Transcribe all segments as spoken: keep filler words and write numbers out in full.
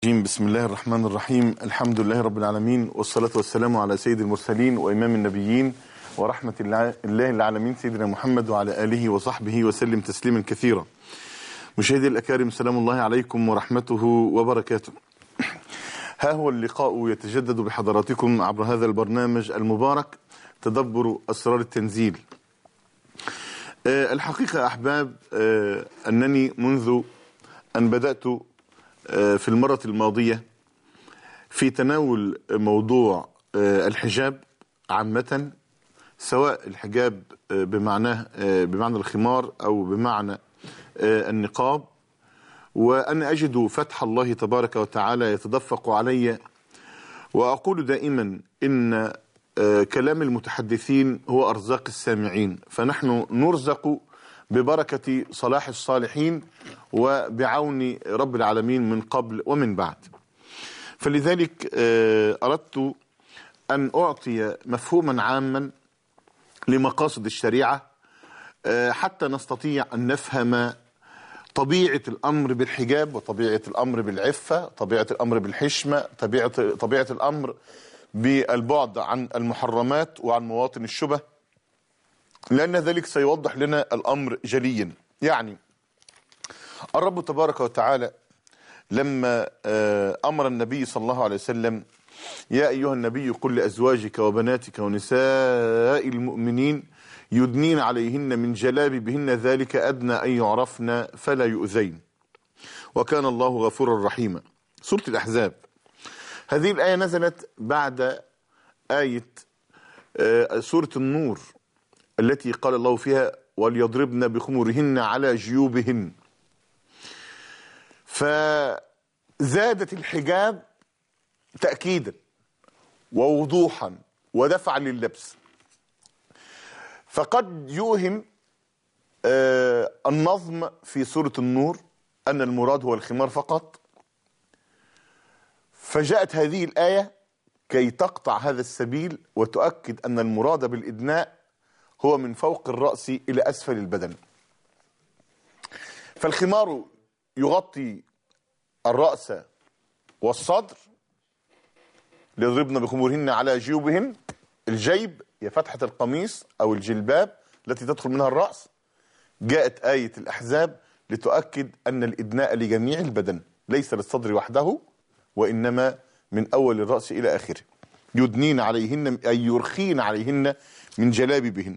بسم الله الرحمن الرحيم. الحمد لله رب العالمين، والصلاة والسلام على سيد المرسلين وإمام النبيين ورحمة الله العالمين سيدنا محمد وعلى آله وصحبه وسلم تسليما كثيرا. مشاهدي الأكارم، سلام الله عليكم ورحمته وبركاته. ها هو اللقاء يتجدد بحضراتكم عبر هذا البرنامج المبارك تدبر أسرار التنزيل. الحقيقة أحباب أنني منذ أن بدأت في المرة الماضية في تناول موضوع الحجاب عامة، سواء الحجاب بمعناه بمعنى الخمار أو بمعنى النقاب، وأنا أجد فتح الله تبارك وتعالى يتدفق علي، وأقول دائما إن كلام المتحدثين هو أرزاق السامعين، فنحن نرزق ببركة صلاح الصالحين وبعون رب العالمين من قبل ومن بعد. فلذلك أردت أن أعطي مفهوما عاما لمقاصد الشريعة حتى نستطيع أن نفهم طبيعة الأمر بالحجاب، وطبيعة الأمر بالعفة، طبيعة الأمر بالحشمة، طبيعة, طبيعة الأمر بالبعد عن المحرمات وعن مواطن الشبه، لأن ذلك سيوضح لنا الأمر جليا. يعني الرب تبارك وتعالى لما أمر النبي صلى الله عليه وسلم: يا أيها النبي قل لأزواجك وبناتك ونساء المؤمنين يدنين عليهن من جلابيبهن ذلك أدنى أن يعرفن فلا يؤذين وكان الله غفورا رحيما. سورة الأحزاب. هذه الآية نزلت بعد آية سورة النور التي قال الله فيها: وليضربن بخمرهن على جيوبهن. فزادت الحجاب تأكيدا ووضوحا ودفعا لللبس. فقد يوهم آه النظم في سورة النور أن المراد هو الخمار فقط، فجاءت هذه الآية كي تقطع هذا السبيل وتؤكد أن المراد بالإدناء هو من فوق الرأس إلى أسفل البدن. فالخمار يغطي الرأس والصدر، ليضربن بخمورهن على جيوبهن. الجيب هي فتحة القميص أو الجلباب التي تدخل منها الرأس. جاءت آية الأحزاب لتؤكد أن الإدناء لجميع البدن، ليس للصدر وحده، وإنما من أول الرأس إلى آخره. يدنين عليهن أي يرخين عليهن من جلابيبهن.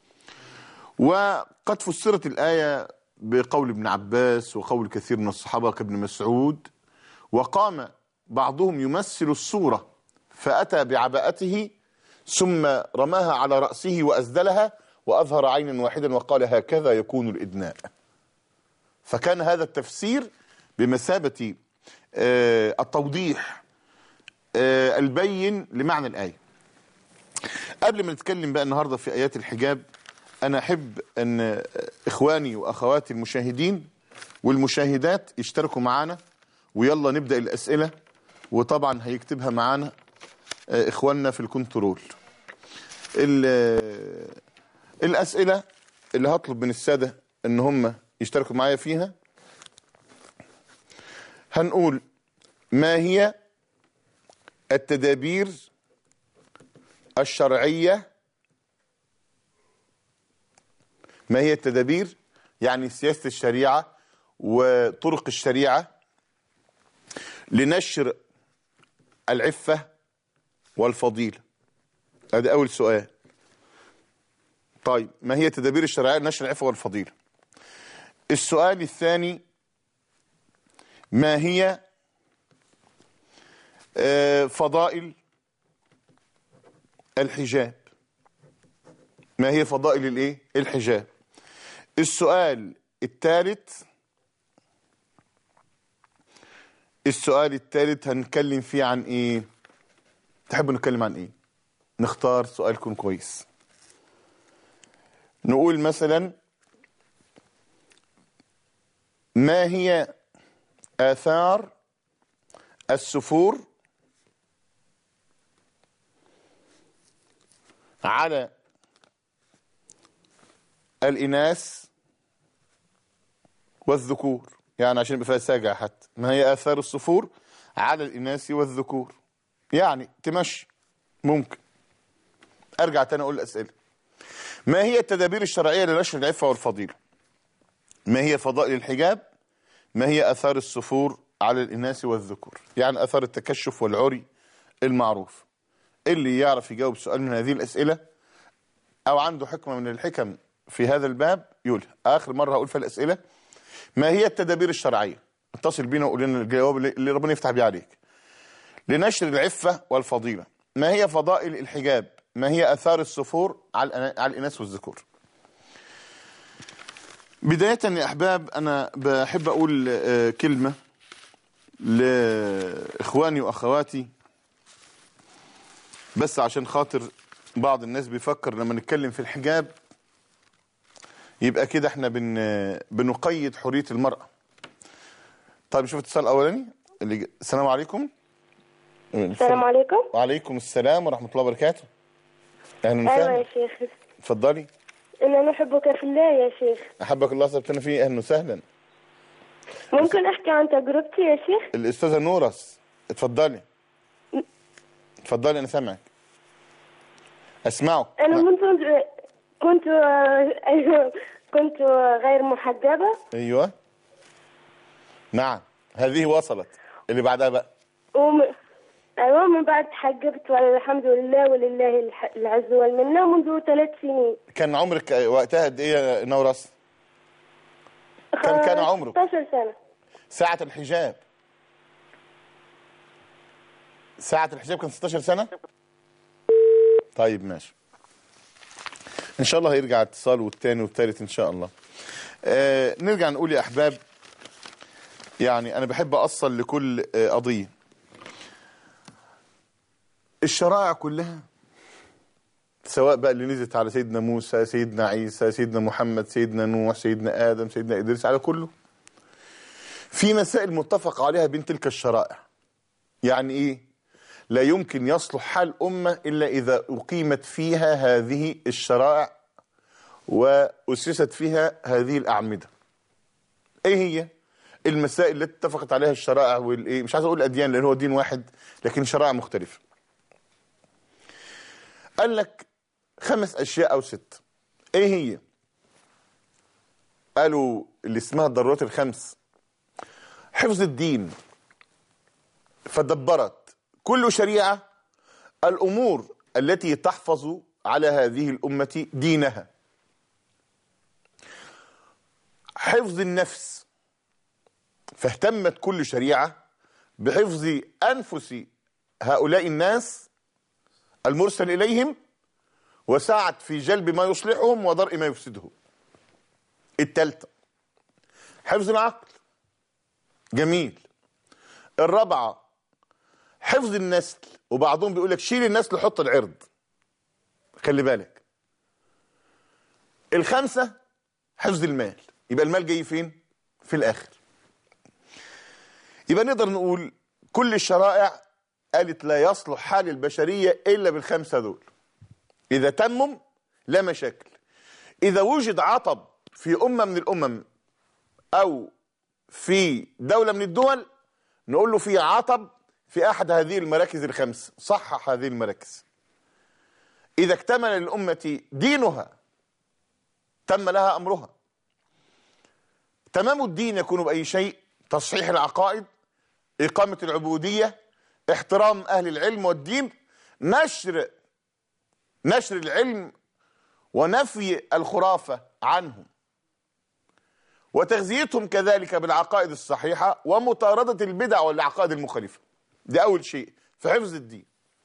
وقد فسرت الآية بقول ابن عباس وقول كثير من الصحابة كابن مسعود، وقام بعضهم يمثل الصورة فأتى بعباءته ثم رماها على رأسه وأسدلها وأظهر عينا واحدا وقال: هكذا يكون الإدناء. فكان هذا التفسير بمثابة آه التوضيح آه البين لمعنى الآية. قبل ما نتكلم بقى النهاردة في آيات الحجاب، أنا أحب أن إخواني وأخواتي المشاهدين والمشاهدات يشتركوا معنا، ويلا نبدأ الأسئلة. وطبعا هيكتبها معنا إخواننا في الكنترول. الأسئلة اللي هطلب من السادة أن هم يشتركوا معايا فيها، هنقول: ما هي التدابير الشرعية؟ ما هي التدابير يعني سياسة الشريعة وطرق الشريعة لنشر العفة والفضيلة؟ هذا أول سؤال. طيب، ما هي التدابير الشرعية لنشر العفة والفضيلة؟ السؤال الثاني: ما هي فضائل الحجاب؟ ما هي فضائل الايه؟ الحجاب. السؤال الثالث السؤال الثالث هنتكلم فيه عن ايه؟ تحبوا نتكلم عن ايه؟ نختار سؤال يكون كويس. نقول مثلا: ما هي آثار السفور على الإناث والذكور؟ يعني عشان يبقى فيها ساجع حتى. ما هي آثار السفور على الإناث والذكور. يعني تمشي ممكن. أرجع تاني أقول الأسئلة. ما هي التدابير الشرعية لنشر العفة والفضيلة؟ ما هي فضائل الحجاب؟ ما هي أثار السفور على الإناث والذكور؟ يعني أثار التكشف والعري المعروف. اللي يعرف يجاوب سؤال من هذه الأسئلة أو عنده حكمة من الحكم في هذا الباب يقول. آخر مرة هقول في الأسئلة. ما هي التدابير الشرعية؟ اتصل بينا وقول لنا الجواب اللي ربنا يفتح بيه عليك. لنشر العفة والفضيلة. ما هي فضائل الحجاب؟ ما هي أثار السفور على الإناث والذكور؟ بداية يا أحباب أنا بحب أقول كلمة لإخواني وأخواتي، بس عشان خاطر بعض الناس بيفكر لما نتكلم في الحجاب يبقى كده احنا بن بنقيد حرية المرأة. طيب نشوف الاتصال الأولاني. اللي... السلام عليكم. السلام عليكم. وعليكم السلام ورحمة الله وبركاته. أهلا وسهلا. أيوة يا شيخ. اتفضلي. إنا نحبك في الله يا شيخ. أحبك الله سبحانه فيه. أهلا وسهلا. ممكن أحكي عن تجربتي يا شيخ؟ الأستاذة نورس اتفضلي. اتفضلي أنا سامعك. أسمعك. أنا منذ كنت أيوة كنت غير محجبة. أيوة نعم هذه وصلت. اللي بعدها بقى. وم... أيوة من بعد تحجبت والحمد لله ولله العز والمنة منذ ثلاث سنين. كان عمرك وقتها قد إيه يا نورس؟ كم كان عمرك؟ ستة عشر سنة. ساعة الحجاب ساعة الحجاب كان ستة عشر سنة؟ طيب ماشي. إن شاء الله هيرجع اتصال والتاني والتالت إن شاء الله. آه نرجع نقول يا أحباب، يعني أنا بحب أصل لكل آه قضية. الشرائع كلها سواء بقى اللي نزلت على سيدنا موسى، سيدنا عيسى، سيدنا محمد، سيدنا نوح، سيدنا آدم، سيدنا إدريس، على كله في مسائل متفق عليها بين تلك الشرائع. يعني إيه؟ لا يمكن يصلح حال أمة إلا إذا أقيمت فيها هذه الشرائع وأسست فيها هذه الأعمدة. إيه هي المسائل التي اتفقت عليها الشرائع والإيه؟ مش عايز أقول الأديان لأن هو دين واحد لكن شرائع مختلفة. قال لك خمس أشياء أو ست. إيه هي؟ قالوا اللي اسمها الضرورات الخمس. حفظ الدين، فدبرت كل شريعة الأمور التي تحفظ على هذه الأمة دينها. حفظ النفس، فاهتمت كل شريعة بحفظ أنفس هؤلاء الناس المرسل إليهم وسعت في جلب ما يصلحهم ودرء ما يفسدهم. الثالثة حفظ العقل، جميل. الرابعة حفظ النسل، وبعضهم بيقول لك شيل النسل وحط العرض، خلي بالك. الخامسة حفظ المال، يبقى المال جاي فين؟ في الآخر. يبقى نقدر نقول كل الشرائع قالت لا يصلح حال البشرية إلا بالخمسة دول. إذا تمم لا مشاكل. إذا وجد عطب في أمة من الأمم أو في دولة من الدول نقول له في عطب في أحد هذه المراكز الخمس، صحح هذه المراكز. إذا اكتمل الأمة دينها تم لها أمرها. تمام الدين يكون بأي شيء: تصحيح العقائد، إقامة العبودية، احترام أهل العلم والدين، نشر نشر العلم ونفي الخرافة عنهم، وتغذيتهم كذلك بالعقائد الصحيحة ومطاردة البدع والعقائد المخالفة. ده أول شيء في حفظ الدين.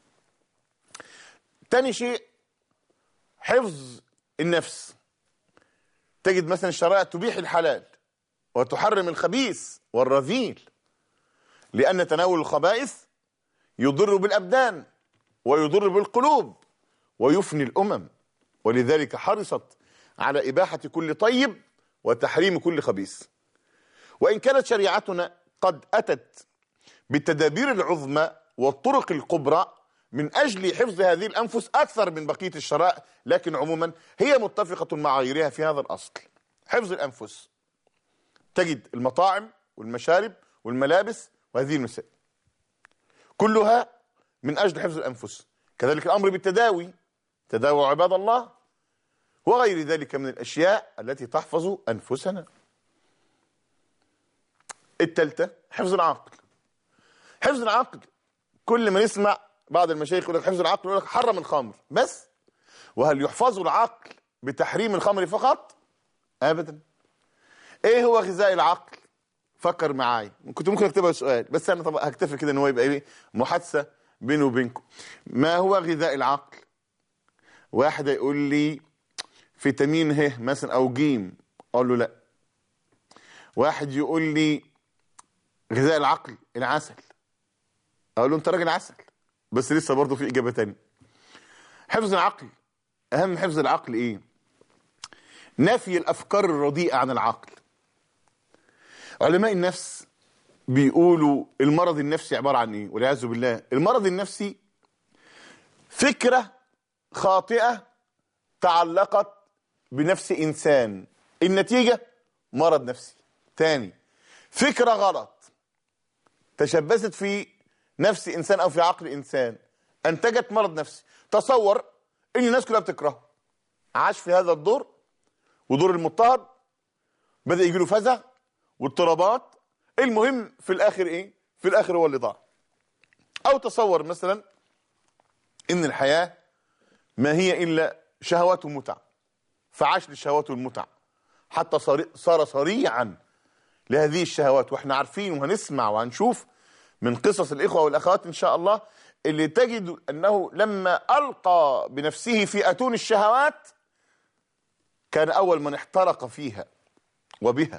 تاني شيء حفظ النفس. تجد مثلا الشرائع تبيح الحلال وتحرم الخبيث والرذيل، لأن تناول الخبائث يضر بالأبدان ويضر بالقلوب ويفني الأمم، ولذلك حرصت على إباحة كل طيب وتحريم كل خبيث. وإن كانت شريعتنا قد أتت بالتدابير العظمى والطرق الكبرى من أجل حفظ هذه الأنفس أكثر من بقية الشرائع، لكن عموما هي متفقة مع غيرها في هذا الأصل: حفظ الأنفس. تجد المطاعم والمشارب والملابس وهذه المسائل. كلها من أجل حفظ الأنفس. كذلك الأمر بالتداوي، تداووا عباد الله، وغير ذلك من الأشياء التي تحفظ أنفسنا. الثالثة حفظ العقل. حفظ العقل، كل ما نسمع بعض المشايخ يقول لك حفظ العقل، يقول لك حرم الخمر بس. وهل يحفظ العقل بتحريم الخمر فقط؟ أبدا. إيه هو غذاء العقل؟ فكر معاي، كنت ممكن اكتبها سؤال بس انا طبعا هكتفي كده ان هو يبقى ايه محادثه بيني وبينكم. ما هو غذاء العقل؟ واحد يقول لي فيتامين ه مثلا او جيم، اقول له لا. واحد يقول لي غذاء العقل العسل، اقول له انت راجل عسل، بس لسه برضه في اجابه ثانيه. حفظ العقل، اهم حفظ العقل ايه؟ نفي الافكار الرديئه عن العقل. علماء النفس بيقولوا المرض النفسي عبارة عن ايه؟ والعياذ بالله، المرض النفسي فكرة خاطئة تعلقت بنفس إنسان، النتيجة مرض نفسي. تاني، فكرة غلط تشبثت في نفس إنسان أو في عقل إنسان أنتجت مرض نفسي. تصور إن الناس كلها بتكرهه، عاش في هذا الدور ودور المضطهد، بدأ يجيله فزع واضطرابات، المهم في الاخر ايه؟ في الاخر هو اللي ضاع. او تصور مثلا ان الحياة ما هي الا شهوات ومتع، فعاش للشهوات والمتع حتى صار صريعا لهذه الشهوات. واحنا عارفين وهنسمع وهنشوف من قصص الاخوة والاخوات ان شاء الله اللي تجد انه لما القى بنفسه في اتون الشهوات كان اول من احترق فيها وبها.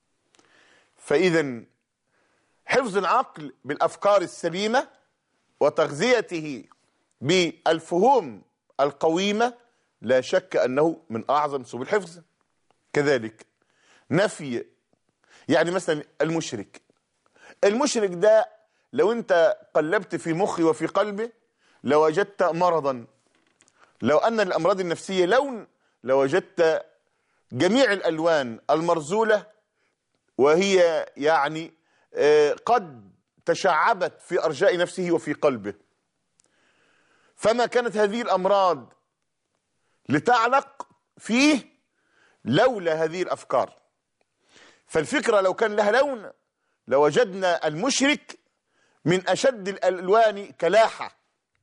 فإذا حفظ العقل بالأفكار السليمة وتغذيته بالفهوم القويمة لا شك أنه من أعظم سبل الحفظ. كذلك نفي، يعني مثلا المشرك المشرك ده لو أنت قلبت في مخي وفي قلبي لوجدت مرضا. لو أن الأمراض النفسية لون لوجدت جميع الألوان المرزولة، وهي يعني قد تشعبت في أرجاء نفسه وفي قلبه. فما كانت هذه الأمراض لتعلق فيه لولا هذه الأفكار. فالفكرة لو كان لها لون لوجدنا المشرك من أشد الألوان كلاحة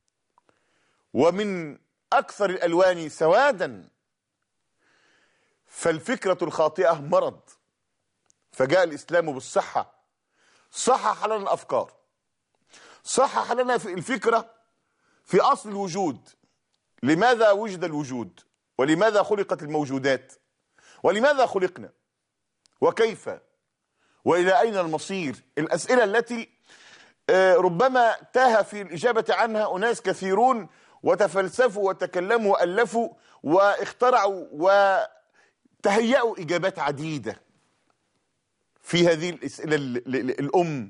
ومن أكثر الألوان سوادا. فالفكرة الخاطئة مرض، فجاء الإسلام بالصحة، صحح لنا الأفكار، صحح لنا الفكرة في أصل الوجود. لماذا وجد الوجود؟ ولماذا خلقت الموجودات؟ ولماذا خلقنا؟ وكيف؟ وإلى أين المصير؟ الأسئلة التي ربما تاه في الإجابة عنها أناس كثيرون وتفلسفوا وتكلموا وألفوا واخترعوا وتهيأوا إجابات عديدة في هذه الأسئلة الأم: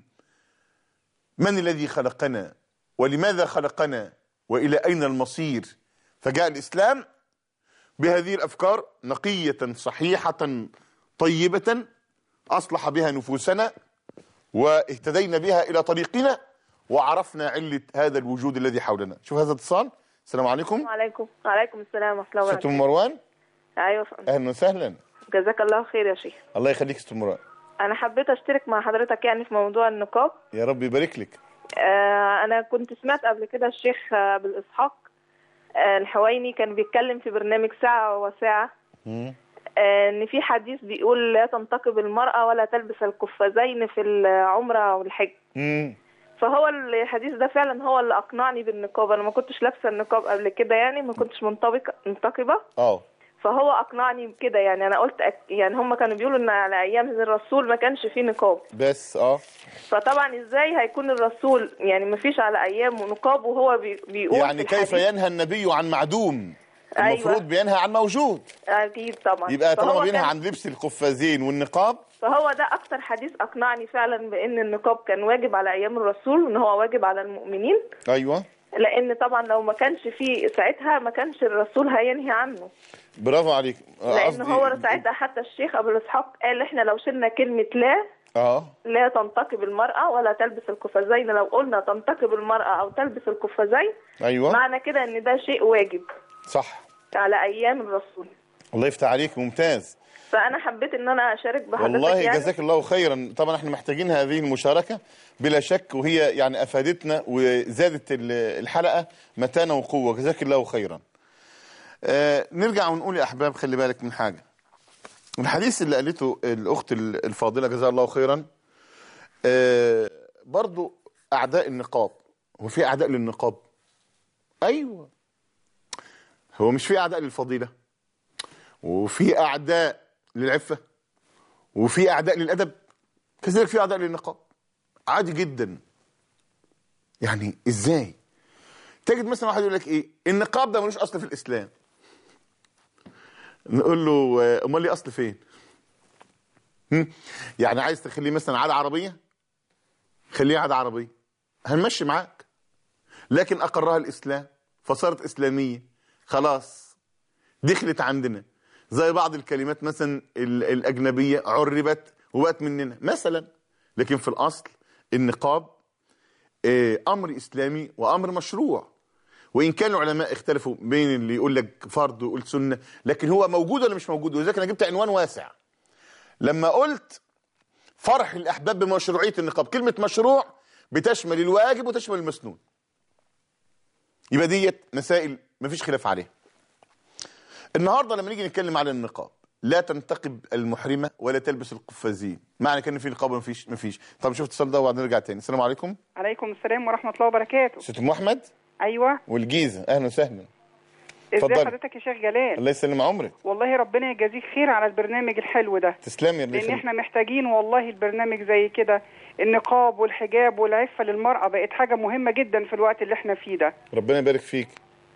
من الذي خلقنا؟ ولماذا خلقنا؟ وإلى أين المصير؟ فجاء الإسلام بهذه الأفكار نقية صحيحة طيبة أصلح بها نفوسنا واهتدينا بها إلى طريقنا وعرفنا علة هذا الوجود الذي حولنا. شوف هذا الاتصال. السلام عليكم. وعليكم وعليكم السلام ورحمة الله وبركاته. ست مروان. أيوة فندم. أهلا وسهلا. جزاك الله خير يا شيخ. الله يخليك ست مروان. أنا حبيت أشترك مع حضرتك يعني في موضوع النقاب. يا رب يبارك لك. آه أنا كنت سمعت قبل كده الشيخ آه بالإسحاق آه الحويني كان بيتكلم في برنامج ساعة وساعة آه إن في حديث بيقول لا تنتقب المرأة ولا تلبس القفازين في العمرة والحج. مم. فهو الحديث ده فعلا هو اللي أقنعني بالنقاب. أنا ما كنتش لابسة النقاب قبل كده، يعني ما كنتش منطبقة منتقبة. اه فهو أقنعني بكده. يعني أنا قلت أك... يعني هم كانوا بيقولوا إن على أيام الرسول ما كانش فيه نقاب بس اه فطبعا إزاي هيكون الرسول يعني ما فيش على أيامه نقاب وهو بي... بيقول يعني كيف ينهى النبي عن معدوم؟ أيوة. المفروض بينهى عن موجود. أكيد طبعا. يبقى طالما بينهى كان... عن لبس القفازين والنقاب، فهو ده أكتر حديث أقنعني فعلا بأن النقاب كان واجب على أيام الرسول وإن هو واجب على المؤمنين. أيوة. لأن طبعا لو ما كانش فيه ساعتها ما كانش الرسول هينهي عنه. برافو عليك. لأن هو ساعتها حتى الشيخ أبو الإسحاق قال إحنا لو شلنا كلمة لا اه لا تنتقب المرأة ولا تلبس القفازين. لو قلنا تنتقب المرأة أو تلبس القفازين ايوه معنى كده إن ده شيء واجب صح على أيام الرسول. الله يفتح عليك ممتاز. فأنا حبيت إن أنا أشارك بحضرتك. والله يعني جزاك الله خيرا. طبعا احنا محتاجين هذه المشاركة بلا شك، وهي يعني أفادتنا وزادت الحلقة متانة وقوة. جزاك الله خيرا. آه نرجع ونقول يا أحباب خلي بالك من حاجة. الحديث اللي قالته الأخت الفاضلة جزاها الله خيرا، آه برضو أعداء النقاب. هو في أعداء للنقاب؟ أيوة. هو مش في أعداء للفضيلة وفي أعداء للعفة وفي أعداء للأدب، كذلك في أعداء للنقاب. عادي جدا. يعني إزاي تجد مثلا واحد يقول لك إيه النقاب ده ملوش أصل في الإسلام، نقول له أمال ليه أصل فين؟ هم؟ يعني عايز تخليه مثلا عادة عربية، خليه عادة عربية هنمشي معاك، لكن أقرها الإسلام فصارت إسلامية خلاص دخلت عندنا. زي بعض الكلمات مثلا الأجنبية عربت وبقت مننا مثلا، لكن في الأصل النقاب أمر إسلامي وأمر مشروع. وإن كان العلماء اختلفوا بين اللي يقول لك فرض ويقول سنة، لكن هو موجود ولا مش موجود. ولذلك أنا جبت عنوان واسع لما قلت فرح الأحباب بمشروعية النقاب. كلمة مشروع بتشمل الواجب وتشمل المسنون، يبقى ديت مسائل مفيش خلاف عليها. النهارده لما نيجي نتكلم على النقاب، لا تنتقب المحرمه ولا تلبس القفازين، معنى كان في نقاب مفيش مفيش. طب شوف اتصال ده وبعدين نرجع تاني. السلام عليكم. عليكم السلام ورحمه الله وبركاته. ست ام احمد. ايوه والجيزه. اهلا وسهلا. ازي حضرتك يا شيخ جلال؟ الله يسلم عمرك. والله ربنا يجازيك خير على البرنامج الحلو ده. تسلمي. لان احنا محتاجين والله البرنامج زي كده. النقاب والحجاب والعفه للمراه بقت حاجه مهمه جدا في الوقت اللي احنا فيه ده. ربنا يبارك فيك.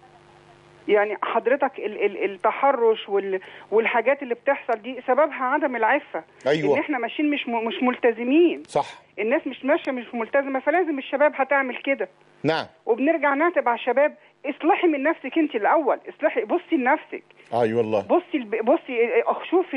يعني حضرتك ال ال التحرش وال والحاجات اللي بتحصل دي سببها عدم العفه. ايوه. ان احنا ماشيين مش مش ملتزمين. صح. الناس مش ماشيه مش ملتزمه، فلازم الشباب هتعمل كده. نعم. وبنرجع نعتب على الشباب. اصلحي من نفسك انت الاول، اصلحي بصي لنفسك. اي والله. بصي بصي شوفي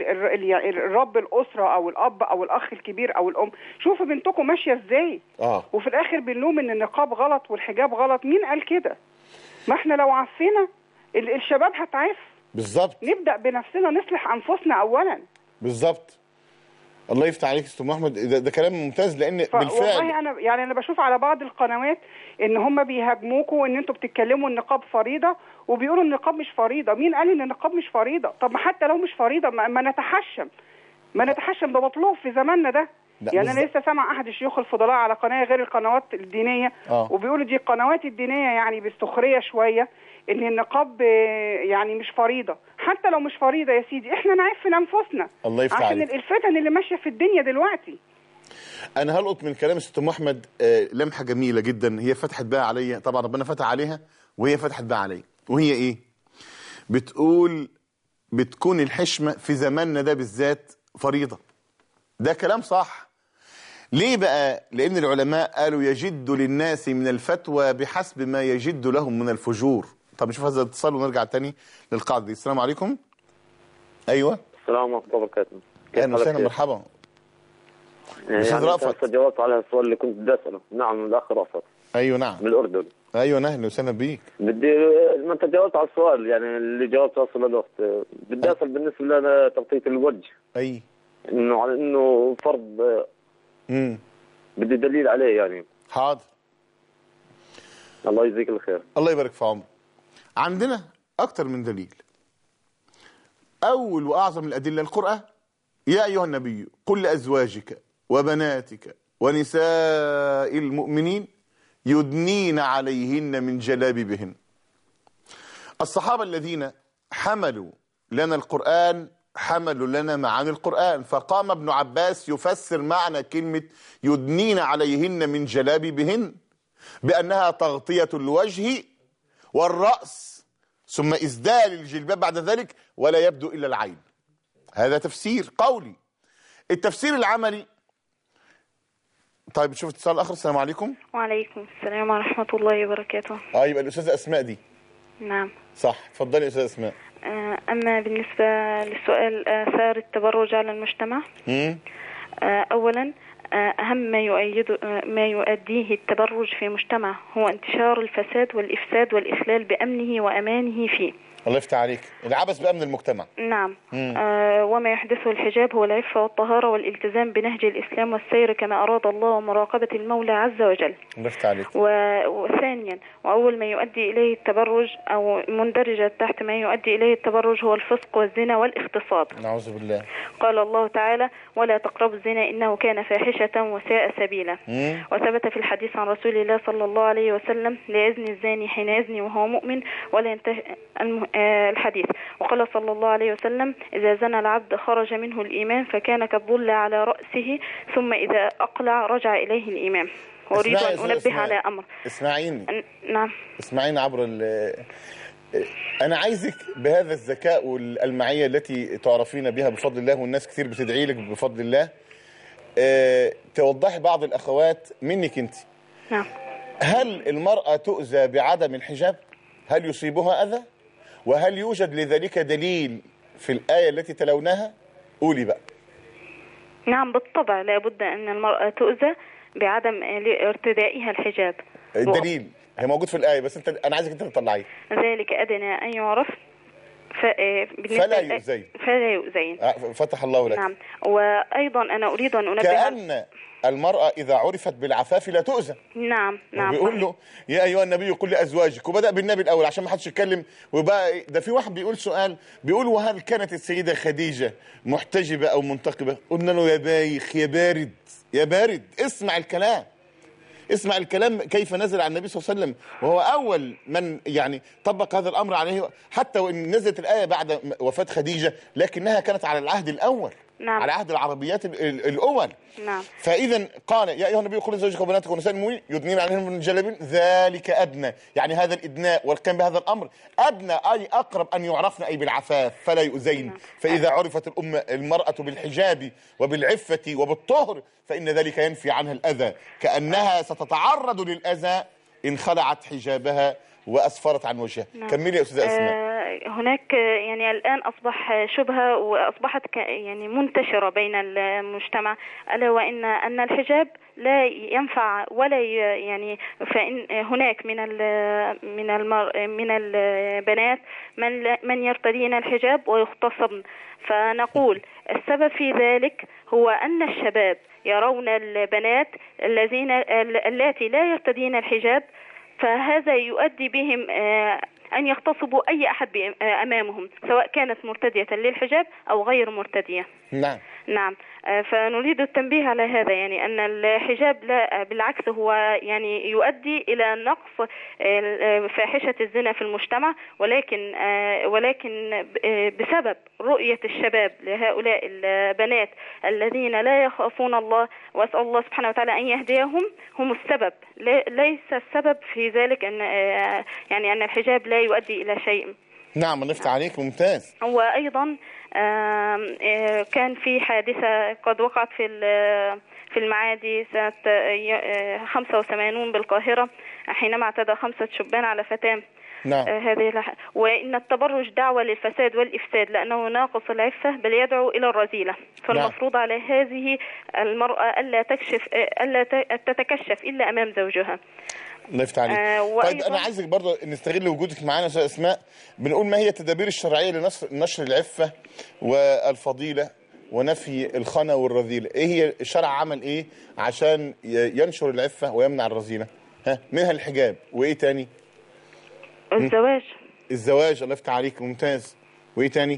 الرب الاسره او الاب او الاخ الكبير او الام، شوفوا بنتكم ماشيه ازاي. اه وفي الاخر بنلوم ان النقاب غلط والحجاب غلط. مين قال كده؟ ما احنا لو عفينا الشباب هتعف. بالظبط. نبدا بنفسنا نصلح انفسنا اولا. بالظبط. الله يفتح عليك استاذ احمد. ده, ده كلام ممتاز لان بالفعل والله انا يعني انا بشوف على بعض القنوات ان هم بيهاجموكوا ان انتوا بتتكلموا النقاب فريضه وبيقولوا النقاب مش فريضه. مين قال ان النقاب مش فريضه؟ طب ما حتى لو مش فريضه ما, ما نتحشم ما نتحشم ده مطلوب في زماننا ده. يعني انا لسه سامع احد الشيوخ الفضلاء على قناه غير القنوات الدينيه آه. وبيقولوا دي القنوات الدينيه يعني بسخريه شويه ان النقاب يعني مش فريضه. حتى لو مش فريضه يا سيدي احنا نعف انفسنا الله يفتح عشان عليك. الفتن اللي ماشيه في الدنيا دلوقتي. انا هلقط من كلام ست ام احمد آه لمحه جميله جدا هي فتحت بها عليا. طبعا ربنا فتح عليها وهي فتحت بها عليا. وهي ايه؟ بتقول بتكون الحشمه في زماننا ده بالذات فريضه. ده كلام صح. ليه بقى؟ لان العلماء قالوا يجد للناس من الفتوى بحسب ما يجد لهم من الفجور. طب نشوف هذا الاتصال ونرجع تاني للقاعده دي. السلام عليكم. ايوه. السلام ورحمه الله وبركاته. اهلا وسهلا مرحبا. استاذ رأفت. انت جاوبت على السؤال اللي كنت بدي اساله. نعم الاخ رأفت. ايوه نعم. من الاردن. ايوه اهلا وسهلا بيك. بدي ما انت جاوبت على السؤال يعني اللي جاوبته اصلا الاخت. بدي اسال بالنسبه لنا تغطيه الوجه. اي. انه على انه فرض. امم بدي دليل عليه يعني. حاضر. الله يجزيك الخير. الله يبارك في عمرك. عندنا اكتر من دليل. اول واعظم الادله القران. يا ايها النبي قل لازواجك وبناتك ونساء المؤمنين يدنين عليهن من جلابيبهن. الصحابه الذين حملوا لنا القران حملوا لنا معاني القرآن. فقام ابن عباس يفسر معنى كلمة يدنين عليهن من جلابيبهن بأنها تغطية الوجه والرأس ثم إسدال الجلباب بعد ذلك ولا يبدو إلا العين. هذا تفسير قولي. التفسير العملي. طيب شوف اتصال آخر. السلام عليكم. وعليكم السلام ورحمة الله وبركاته. اه يبقى الأستاذة أسماء دي. نعم صح. اتفضلي يا أستاذة أسماء. أما بالنسبة للسؤال آثار التبرج على المجتمع، امم أولا أهم ما يؤيد ما يؤديه التبرج في مجتمع هو انتشار الفساد والإفساد والإخلال بأمنه وأمانه فيه. الله يفتح عليك، العبث بأمن المجتمع. نعم. آه وما يحدثه الحجاب هو العفة والطهارة والالتزام بنهج الإسلام والسير كما أراد الله ومراقبة المولى عز وجل. الله يفتح عليك. وثانيا وأول ما يؤدي إليه التبرج أو مندرجة تحت ما يؤدي إليه التبرج هو الفسق والزنا والاغتصاب. نعوذ بالله. قال الله تعالى: ولا تقربوا الزنا إنه كان فاحشة وساء سبيلا. مم. وثبت في الحديث عن رسول الله صلى الله عليه وسلم: لا يزني الزاني حين يزني وهو مؤمن ولا ينتهي الحديث. وقال صلى الله عليه وسلم: إذا زنى العبد خرج منه الإيمان فكان كالظل على رأسه ثم إذا أقلع رجع إليه الإيمان. وأريد أن أنبه على أمر. اسمعيني. نعم. اسمعيني عبر ال أنا عايزك بهذا الذكاء والألمعية التي تعرفين بها بفضل الله، والناس كثير بتدعي لك بفضل الله، أه توضحي بعض الأخوات منك أنت. نعم. هل المرأة تؤذى بعدم الحجاب؟ هل يصيبها أذى؟ وهل يوجد لذلك دليل في الآية التي تلوناها؟ قولي بقى. نعم بالطبع لا بد أن المرأة تؤذى بعدم ارتدائها الحجاب. الدليل هي موجود في الآية، بس انت أنا عايزك أنت تطلعيه. ذلك أدنى أن يعرف ف... فلا يؤذين. فلا يؤذين. فتح الله لك. نعم. وأيضا أنا أريد أن أنبه كأن المرأة إذا عرفت بالعفاف لا تؤذى. نعم نعم. بيقول له يا أيها النبي قل لأزواجك، وبدأ بالنبي الأول عشان ما حدش يتكلم. وبقى ده في واحد بيقول سؤال بيقول: وهل كانت السيدة خديجة محتجبة أو منتقبة؟ قلنا له: يا بايخ يا بارد يا بارد، اسمع الكلام، اسمع الكلام كيف نزل على النبي صلى الله عليه وسلم، وهو أول من يعني طبق هذا الأمر عليه، حتى وإن نزلت الآية بعد وفاة خديجة لكنها كانت على العهد الأول. نعم. على عهد العربيات الأول. نعم. فإذا قال: يا أيها النبي قل لزوجك وبناتك ونساء المؤمنين يدنين عليهن من جلابيبهن ذلك أدنى، يعني هذا الإدناء والقيام بهذا الأمر أدنى أي أقرب أن يعرفن أي بالعفاف فلا يؤذين. نعم. فإذا عرفت الأمة المرأة بالحجاب وبالعفة وبالطهر فإن ذلك ينفي عنها الأذى، كأنها ستتعرض للأذى إن خلعت حجابها وأسفرت عن وجهها. نعم. كملي يا أستاذة أسماء. آه هناك يعني الآن أصبح شبهة وأصبحت يعني منتشرة بين المجتمع، ألا وإن أن الحجاب لا ينفع ولا يعني، فإن هناك من من المر من البنات من من يرتدين الحجاب ويغتصبن. فنقول السبب في ذلك هو أن الشباب يرون البنات الذين اللاتي لا يرتدين الحجاب، فهذا يؤدي بهم أن يغتصبوا أي أحد أمامهم سواء كانت مرتدية للحجاب أو غير مرتدية. نعم. نعم. فنريد التنبيه على هذا، يعني أن الحجاب لا بالعكس هو يعني يؤدي إلى نقص فاحشة الزنا في المجتمع، ولكن ولكن بسبب رؤية الشباب لهؤلاء البنات الذين لا يخافون الله، وأسأل الله سبحانه وتعالى أن يهديهم، هم السبب، ليس السبب في ذلك أن يعني أن الحجاب لا يؤدي إلى شيء. نعم. نفتح عليك. ممتاز. وأيضا كان في حادثة قد وقعت في في المعادي سنة خمسة وثمانين بالقاهرة حينما اعتدى خمسة شبان على فتاة. نعم. هذه وإن التبرج دعوة للفساد والإفساد لأنه ناقص العفة بل يدعو إلى الرذيلة، فالمفروض نعم. على هذه المرأة ألا تكشف ألا تتكشف إلا أمام زوجها. الله يفتح عليك. آه طيب أنا عايزك برضه نستغل وجودك معانا يا أسماء، بنقول ما هي التدابير الشرعية لنشر العفة والفضيلة ونفي الخنا والرذيلة؟ إيه هي الشرع عمل إيه عشان ينشر العفة ويمنع الرذيلة؟ ها منها الحجاب، وإيه تاني؟ الزواج. الزواج. الله يفتح عليك. ممتاز. وإيه تاني؟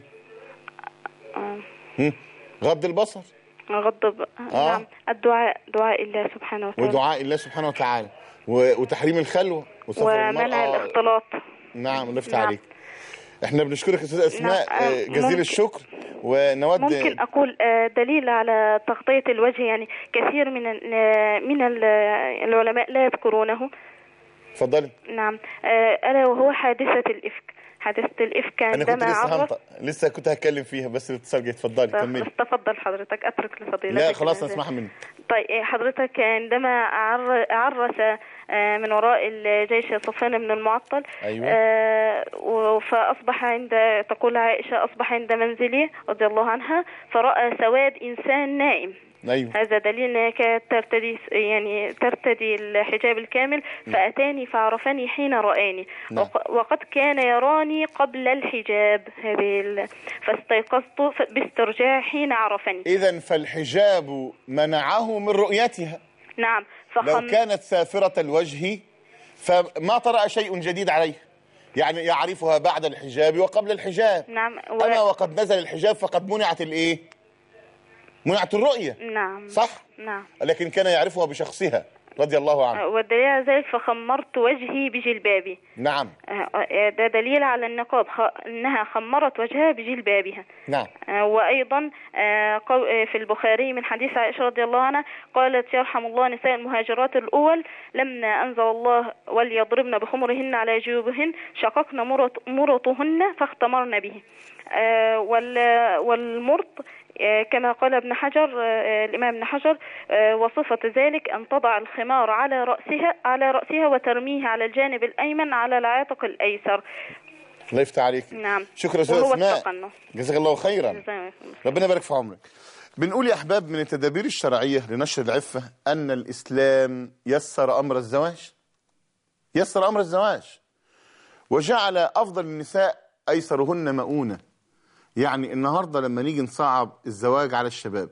آه. غض البصر. غض ب... آه. نعم. الدعاء، دعاء الله سبحانه وتعالى. ودعاء الله سبحانه وتعالى وتحريم الخلوة ومنع الاختلاط. نعم. الله يفتح نعم. عليك. احنا بنشكرك يا استاذه اسماء. نعم. جزيل الشكر. ونود ممكن اقول دليل على تغطية الوجه، يعني كثير من من العلماء لا يذكرونه. اتفضلي. نعم. الا وهو حادثة الإفك. حادثة الإفك عندما أنا كنت لسه هنطق. لسه كنت هتكلم فيها بس الاتصال جه. اتفضلي كملي. تفضل حضرتك، اترك لفضيلتك. لا خلاص نسمعها منك. طيب حضرتك عندما عرس من وراء الجيش صفوان بن المعطل. أيوة. فأصبح عند تقول عائشة أصبح عند منزله رضي الله عنها فرأى سواد إنسان نائم. أيوة. هذا دليل أنها كانت ترتدي يعني ترتدي الحجاب الكامل. فأتاني فعرفني حين رآني. نعم. وقد كان يراني قبل الحجاب هذه ال... فاستيقظت باسترجاع حين عرفني. إذن فالحجاب منعه من رؤيتها. نعم. فخم... لو كانت سافرة الوجه فما طرأ شيء جديد عليه، يعني يعرفها بعد الحجاب وقبل الحجاب. نعم. و... أما وقد نزل الحجاب فقد منعت الإيه؟ منعت الرؤية. نعم. صح؟ نعم. لكن كان يعرفها بشخصها رضي الله عنه. والدليل على ذلك فخمرت وجهي بجلبابي. نعم. ده دليل على النقاب خ... انها خمرت وجهها بجلبابها. نعم. وايضا في البخاري من حديث عائشة رضي الله عنها قالت يرحم الله نساء المهاجرات الاول لما انزل الله وليضربن بخمرهن على جيوبهن شققن مرط... مرطهن فاختمرن به. والمرط كما قال ابن حجر الإمام ابن حجر وصفة ذلك أن تضع الخمار على رأسها على رأسها وترميه على الجانب الأيمن على العاتق الأيسر. الله يفتح عليك. نعم. شكرا أستاذ أسماء، جزاك الله خيرا، ربنا يبارك في عمرك. بنقول يا أحباب من التدابير الشرعية لنشر العفة أن الإسلام يسر أمر الزواج، يسر أمر الزواج وجعل أفضل النساء أيسرهن مؤونة. يعني النهاردة لما نيجي نصعب الزواج على الشباب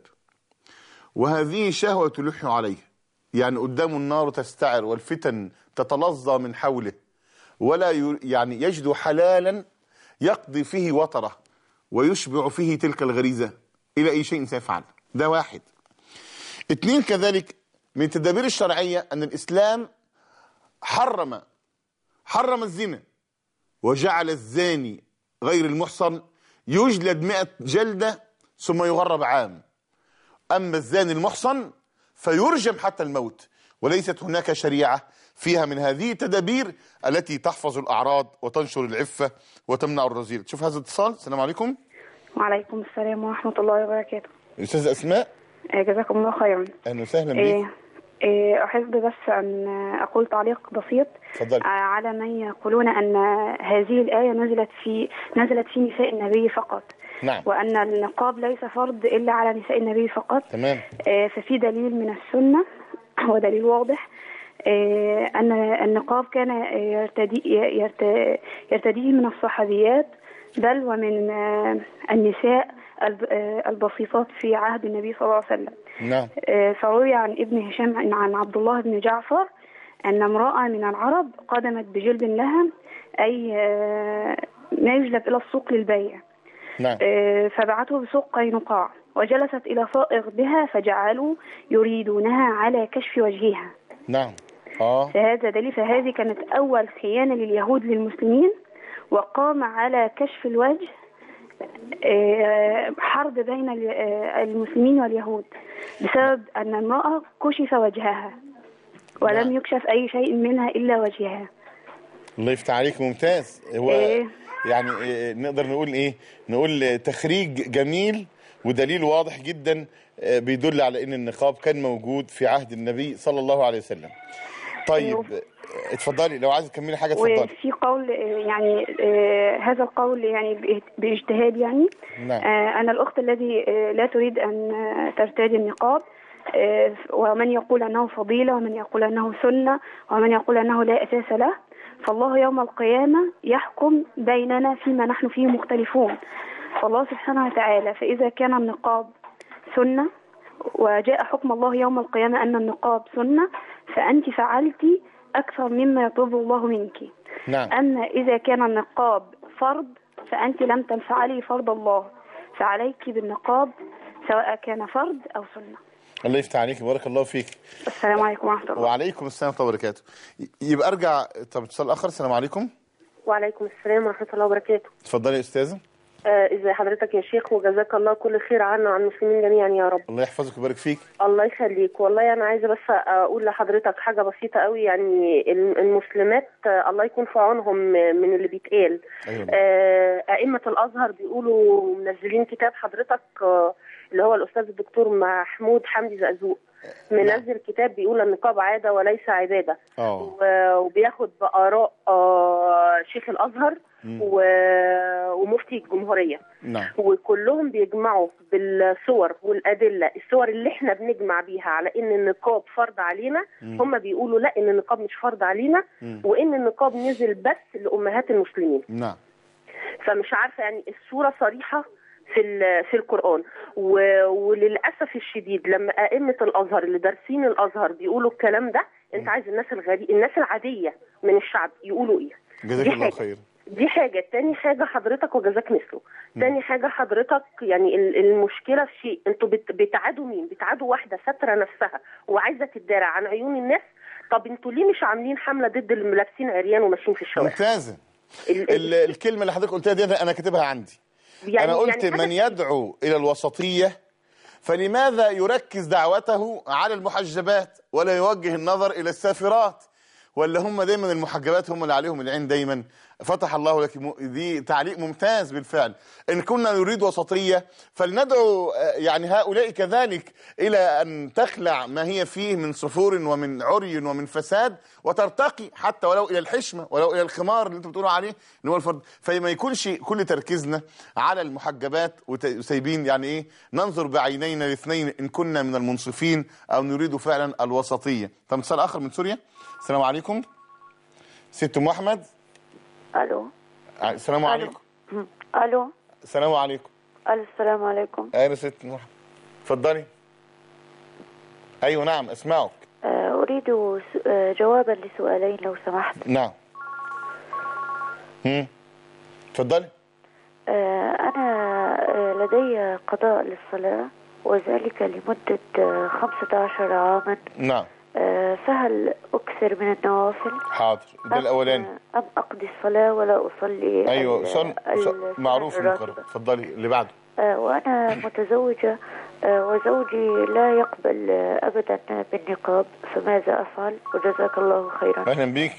وهذه شهوة تلح عليه، يعني قدامه النار تستعر والفتن تتلظى من حوله ولا يعني يجد حلالا يقضي فيه وطره ويشبع فيه تلك الغريزة، إلى أي شيء سيفعل. ده واحد. اتنين، كذلك من التدابير الشرعية أن الإسلام حرم حرم الزنا وجعل الزاني غير المحصن يجلد مئة جلدة ثم يغرب عام. أما الزاني المحصن فيرجم حتى الموت. وليست هناك شريعة فيها من هذه التدابير التي تحفظ الأعراض وتنشر العفة وتمنع الرذيلة. شوف هذا الاتصال. السلام عليكم. وعليكم السلام ورحمة الله وبركاته. أستاذ أسماء، جزاكم الله خيرا. أهلا وسهلا بك. إيه إيه أحب بس أن أقول تعليق بسيط فضل. على من يقولون أن هذه الآية نزلت في نزلت في نساء النبي فقط. نعم. وأن النقاب ليس فرض إلا على نساء النبي فقط. تمام. إيه ففي دليل من السنة ودليل واضح إيه أن النقاب كان يرتدي يرتديه من الصحابيات بل ومن النساء البسيطات في عهد النبي صلى الله عليه وسلم. نعم. فروي عن ابن هشام عن عبد الله بن جعفر أن امرأة من العرب قدمت بجلب لها أي ما يجلب إلى السوق للبيع. نعم. فبعته بسوق قينقاع وجلست إلى صائغ بها فجعلوا يريدونها على كشف وجهها. نعم. آه. فهذا دليل. فهذه كانت أول خيانة لليهود للمسلمين وقام على كشف الوجه حرب بين المسلمين واليهود بسبب أن المرأة كشف وجهها ولم يكشف أي شيء منها إلا وجهها. الله يفتح عليك. ممتاز. هو إيه؟ يعني إيه نقدر نقول إيه؟ نقول تخريج جميل ودليل واضح جدا بيدل على أن النقاب كان موجود في عهد النبي صلى الله عليه وسلم. طيب اتفضلي لو عايزه تكملي حاجه اتفضلي. وفي قول يعني آه هذا القول يعني باجتهاد يعني. نعم. آه أنا الأخت الذي آه لا تريد أن ترتدي النقاب آه ومن يقول أنه فضيلة ومن يقول أنه سنة ومن يقول أنه لا أساس له، فالله يوم القيامة يحكم بيننا فيما نحن فيه مختلفون. فالله سبحانه وتعالى فإذا كان النقاب سنة وجاء حكم الله يوم القيامة أن النقاب سنة فأنت فعلتي أكثر مما يطلب الله منك. نعم. أما إذا كان النقاب فرض فأنت لم تفعلي فرض الله، فعليك بالنقاب سواء كان فرض أو سنة. الله يفتح عليك. بارك الله فيك. السلام عليكم ورحمة الله. وعليكم السلام ورحمة الله وبركاته. يبقى أرجع. طب اتصال آخر. السلام عليكم. وعليكم السلام ورحمة الله وبركاته. اتفضلي يا أستاذة. ازي آه حضرتك يا شيخ وجزاك الله كل خير عنا وعن المسلمين جميعا يا رب. الله يحفظك ويبارك فيك. الله يخليك. والله انا عايزه بس اقول لحضرتك حاجه بسيطه قوي. يعني المسلمات الله يكون في عونهم من اللي بيتقال. أيوة. آه ائمه الازهر بيقولوا منزلين كتاب حضرتك آه اللي هو الاستاذ الدكتور محمود حمدي زقزوق منزل كتاب بيقول النقاب عاده وليس عباده. اه و- وبياخد باراء آه، شيخ الازهر و- ومفتي الجمهوريه. نعم. وكلهم بيجمعوا بالصور والادله، الصور اللي احنا بنجمع بيها على ان النقاب فرض علينا، هم بيقولوا لا، ان النقاب مش فرض علينا، وان النقاب نزل بس لامهات المسلمين. نعم. فمش عارفه يعني الصوره صريحه في ال- في القران. و- وللاسف الشديد لما ائمه الازهر اللي دارسين الازهر بيقولوا الكلام ده، انت عايز الناس الغريب الناس العاديه من الشعب يقولوا ايه؟ جزاك دي الله حاجة. خير. دي حاجة. تاني حاجة حضرتك وجزاك مثله. تاني حاجة حضرتك يعني ال- المشكلة في شيء، انتوا بت- بتعادوا مين؟ بتعادوا واحدة ساترة نفسها وعايزة تدارع عن عيون الناس. طب انتوا ليه مش عاملين حملة ضد اللي لابسين عريان وماشيين في الشوارع؟ ممتازة. ال- ال- الكلمة اللي حضرتك قلتها دي انا كاتبها عندي. يعني انا قلت يعني حاجة- من يدعو الى الوسطية فلماذا يركز دعوته على المحجبات ولا يوجه النظر الى السافرات؟ ولا هم دايما المحجبات هم اللي عليهم العين دايما؟ فتح الله لك. م- دي تعليق ممتاز بالفعل. ان كنا نريد وسطية فلندعو آه، يعني هؤلاء كذلك الى ان تخلع ما هي فيه من صفور ومن عري ومن فساد وترتقي حتى ولو الى الحشمة ولو الى الخمار اللي انتم بتقولوا عليه اللي هو الفرد. فما يكونش كل تركيزنا على المحجبات وت- وسايبين يعني ايه ننظر بعينينا الاثنين ان كنا من المنصفين او نريد فعلا الوسطية. طب اتصال اخر من سوريا. السلام عليكم ست ام احمد. الو. السلام عليكم. الو. السلام عليكم. الو السلام عليكم. اهلا ست ام احمد، اتفضلي. ايوه نعم اسمعك. آه، اريد س- آه، جوابا لسؤالين لو سمحت. نعم. امم اتفضلي. آه، انا آه، لدي قضاء للصلاة وذلك لمدة آه، خمسة عشر عاما. نعم. آه، فهل أكثر من النوافل؟ حاضر. ده الاولاني. أم, أم أقضي الصلاة ولا أصلي؟ ايوه ال- سن ال- معروف الراتبة؟ المقرر. اتفضلي اللي بعده. آه، وأنا متزوجة آه، وزوجي لا يقبل آه، أبدا بالنقاب، فماذا أفعل؟ وجزاك الله خيرا. اهلا بيك.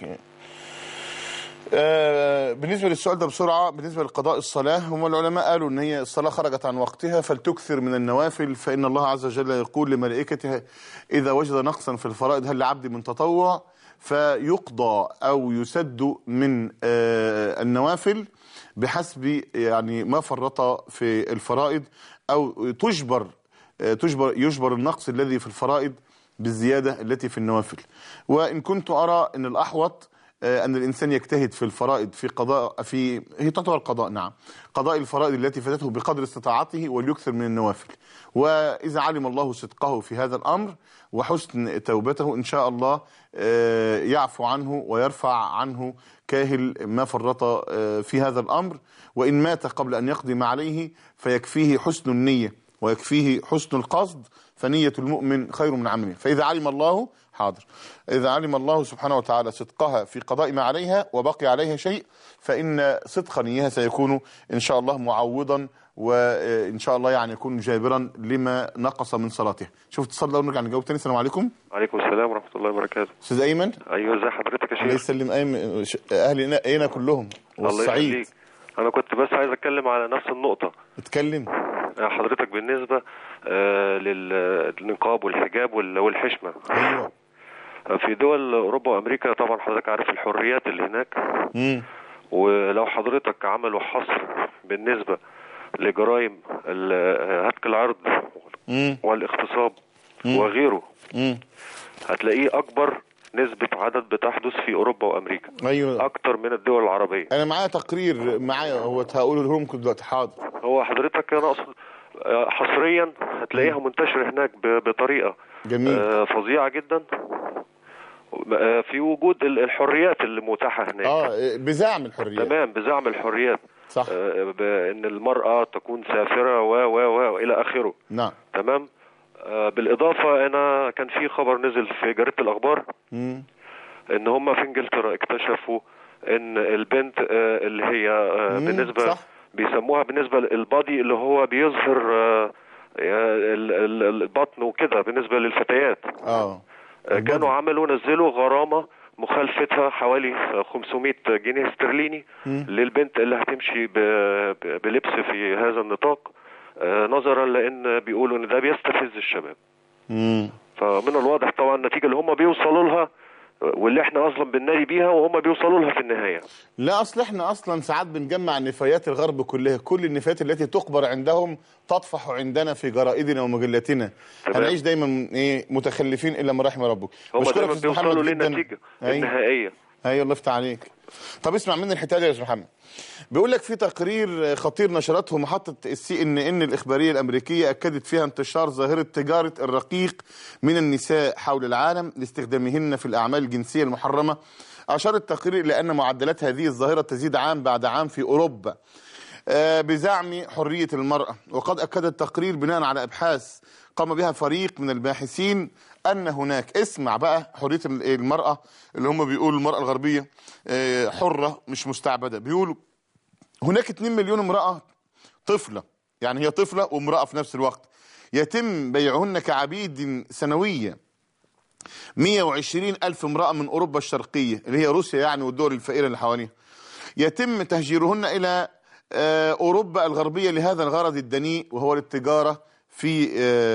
آه بالنسبه للسؤال ده بسرعه، بالنسبه لقضاء الصلاه هم العلماء قالوا ان هي الصلاه خرجت عن وقتها فلتكثر من النوافل، فان الله عز وجل يقول لملائكته اذا وجد نقصا في الفرائض هل لعبد من تطوع فيقضى او يسد من آه النوافل بحسب يعني ما فرط في الفرائض، او تجبر آه تجبر يجبر النقص الذي في الفرائض بالزياده التي في النوافل. وان كنت ارى ان الاحوط أن الإنسان يجتهد في الفرائض في قضاء في هي تعتبر قضاء نعم قضاء الفرائض التي فاتته بقدر استطاعته وليكثر من النوافل. وإذا علم الله صدقه في هذا الأمر وحسن توبته إن شاء الله يعفو عنه ويرفع عنه كاهل ما فرط في هذا الأمر. وإن مات قبل أن يقضي ما عليه فيكفيه حسن النية ويكفيه حسن القصد، فنية المؤمن خير من عمله. فإذا علم الله حاضر إذا علم الله سبحانه وتعالى صدقها في قضاء ما عليها وبقي عليها شيء فإن صدق نيها سيكون إن شاء الله معوضا، وإن شاء الله يعني يكون جابرا لما نقص من صلاتها. شوف اتصال لو نرجع نجاوب تاني. السلام عليكم. وعليكم السلام ورحمة الله وبركاته. أستاذ أيمن. أيوة ازي حضرتك يا شيخ؟ الله يسلم أيمن أهلنا هنا كلهم والصعيد. الله يخليك. أنا كنت بس عايز أتكلم على نفس النقطة. اتكلم حضرتك بالنسبة آه للنقاب والحجاب والحشمة. أيوة. في دول أوروبا وأمريكا طبعا حضرتك عارف الحريات اللي هناك. مم. ولو حضرتك عملوا حصر بالنسبة لجرائم هتك العرض مم. والاغتصاب مم. وغيره مم. هتلاقيه أكبر نسبة عدد بتحدث في أوروبا وأمريكا. أيوة. أكتر من الدول العربية. أنا معايا تقرير معايا هو هقوله لهم دلوقتي. حاضر. هو حضرتك أنا أقصد حصريا هتلاقيها منتشرة هناك بطريقة جميل. فظيعة جدا في وجود الحريات اللي متاحة هناك. اه بزعم الحريات. تمام بزعم الحريات. صح. بأن المرأة تكون سافرة و و و إلى آخره. نعم. تمام. بالإضافة أنا كان في خبر نزل في جريدة الأخبار مم. إن هم في إنجلترا اكتشفوا إن البنت اللي هي بالنسبة صح. بيسموها بالنسبة للبادي اللي هو بيظهر البطن وكده بالنسبة للفتيات. اه كانوا عملوا نزلوا غرامة مخالفتها حوالي خمسمائة جنيه استرليني مم. للبنت اللي هتمشي بلبس في هذا النطاق، نظرا لأن بيقولوا إن ده بيستفز الشباب. مم. فمن الواضح طبعا النتيجه اللي هم بيوصلوا لها واللي احنا اصلا بننادي بيها وهم بيوصلوا لها في النهايه. لا اصل احنا اصلا ساعات بنجمع نفايات الغرب كلها، كل النفايات التي تقبر عندهم تطفح عندنا في جرائدنا ومجلاتنا. هنعيش دايما ايه متخلفين الا ما رحم ربك. هم دايما بيوصلوا للنتيجه النهائيه. ايوه الله يفتح عليك. طب اسمع مني الحته دي يا استاذ محمد. بيقول لك في تقرير خطير نشرته محطه السي ان ان الاخباريه الامريكيه اكدت فيها انتشار ظاهره تجاره الرقيق من النساء حول العالم لاستخدامهن في الاعمال الجنسيه المحرمه. اشار التقرير الى ان معدلات هذه الظاهره تزيد عام بعد عام في اوروبا بزعم حريه المراه. وقد اكد التقرير بناء على ابحاث قام بها فريق من الباحثين أن هناك، اسمع بقى، حرية المرأة اللي هم بيقولوا المرأة الغربية حرة مش مستعبدة. بيقولوا هناك اتنين مليون امرأة طفلة، يعني هي طفلة وامرأة في نفس الوقت، يتم بيعهن كعبيد سنويا. مئة وعشرين ألف امرأة من أوروبا الشرقية اللي هي روسيا يعني والدول الفقيرة اللي حواليها يتم تهجيرهن إلى أوروبا الغربية لهذا الغرض الدنيء وهو التجارة في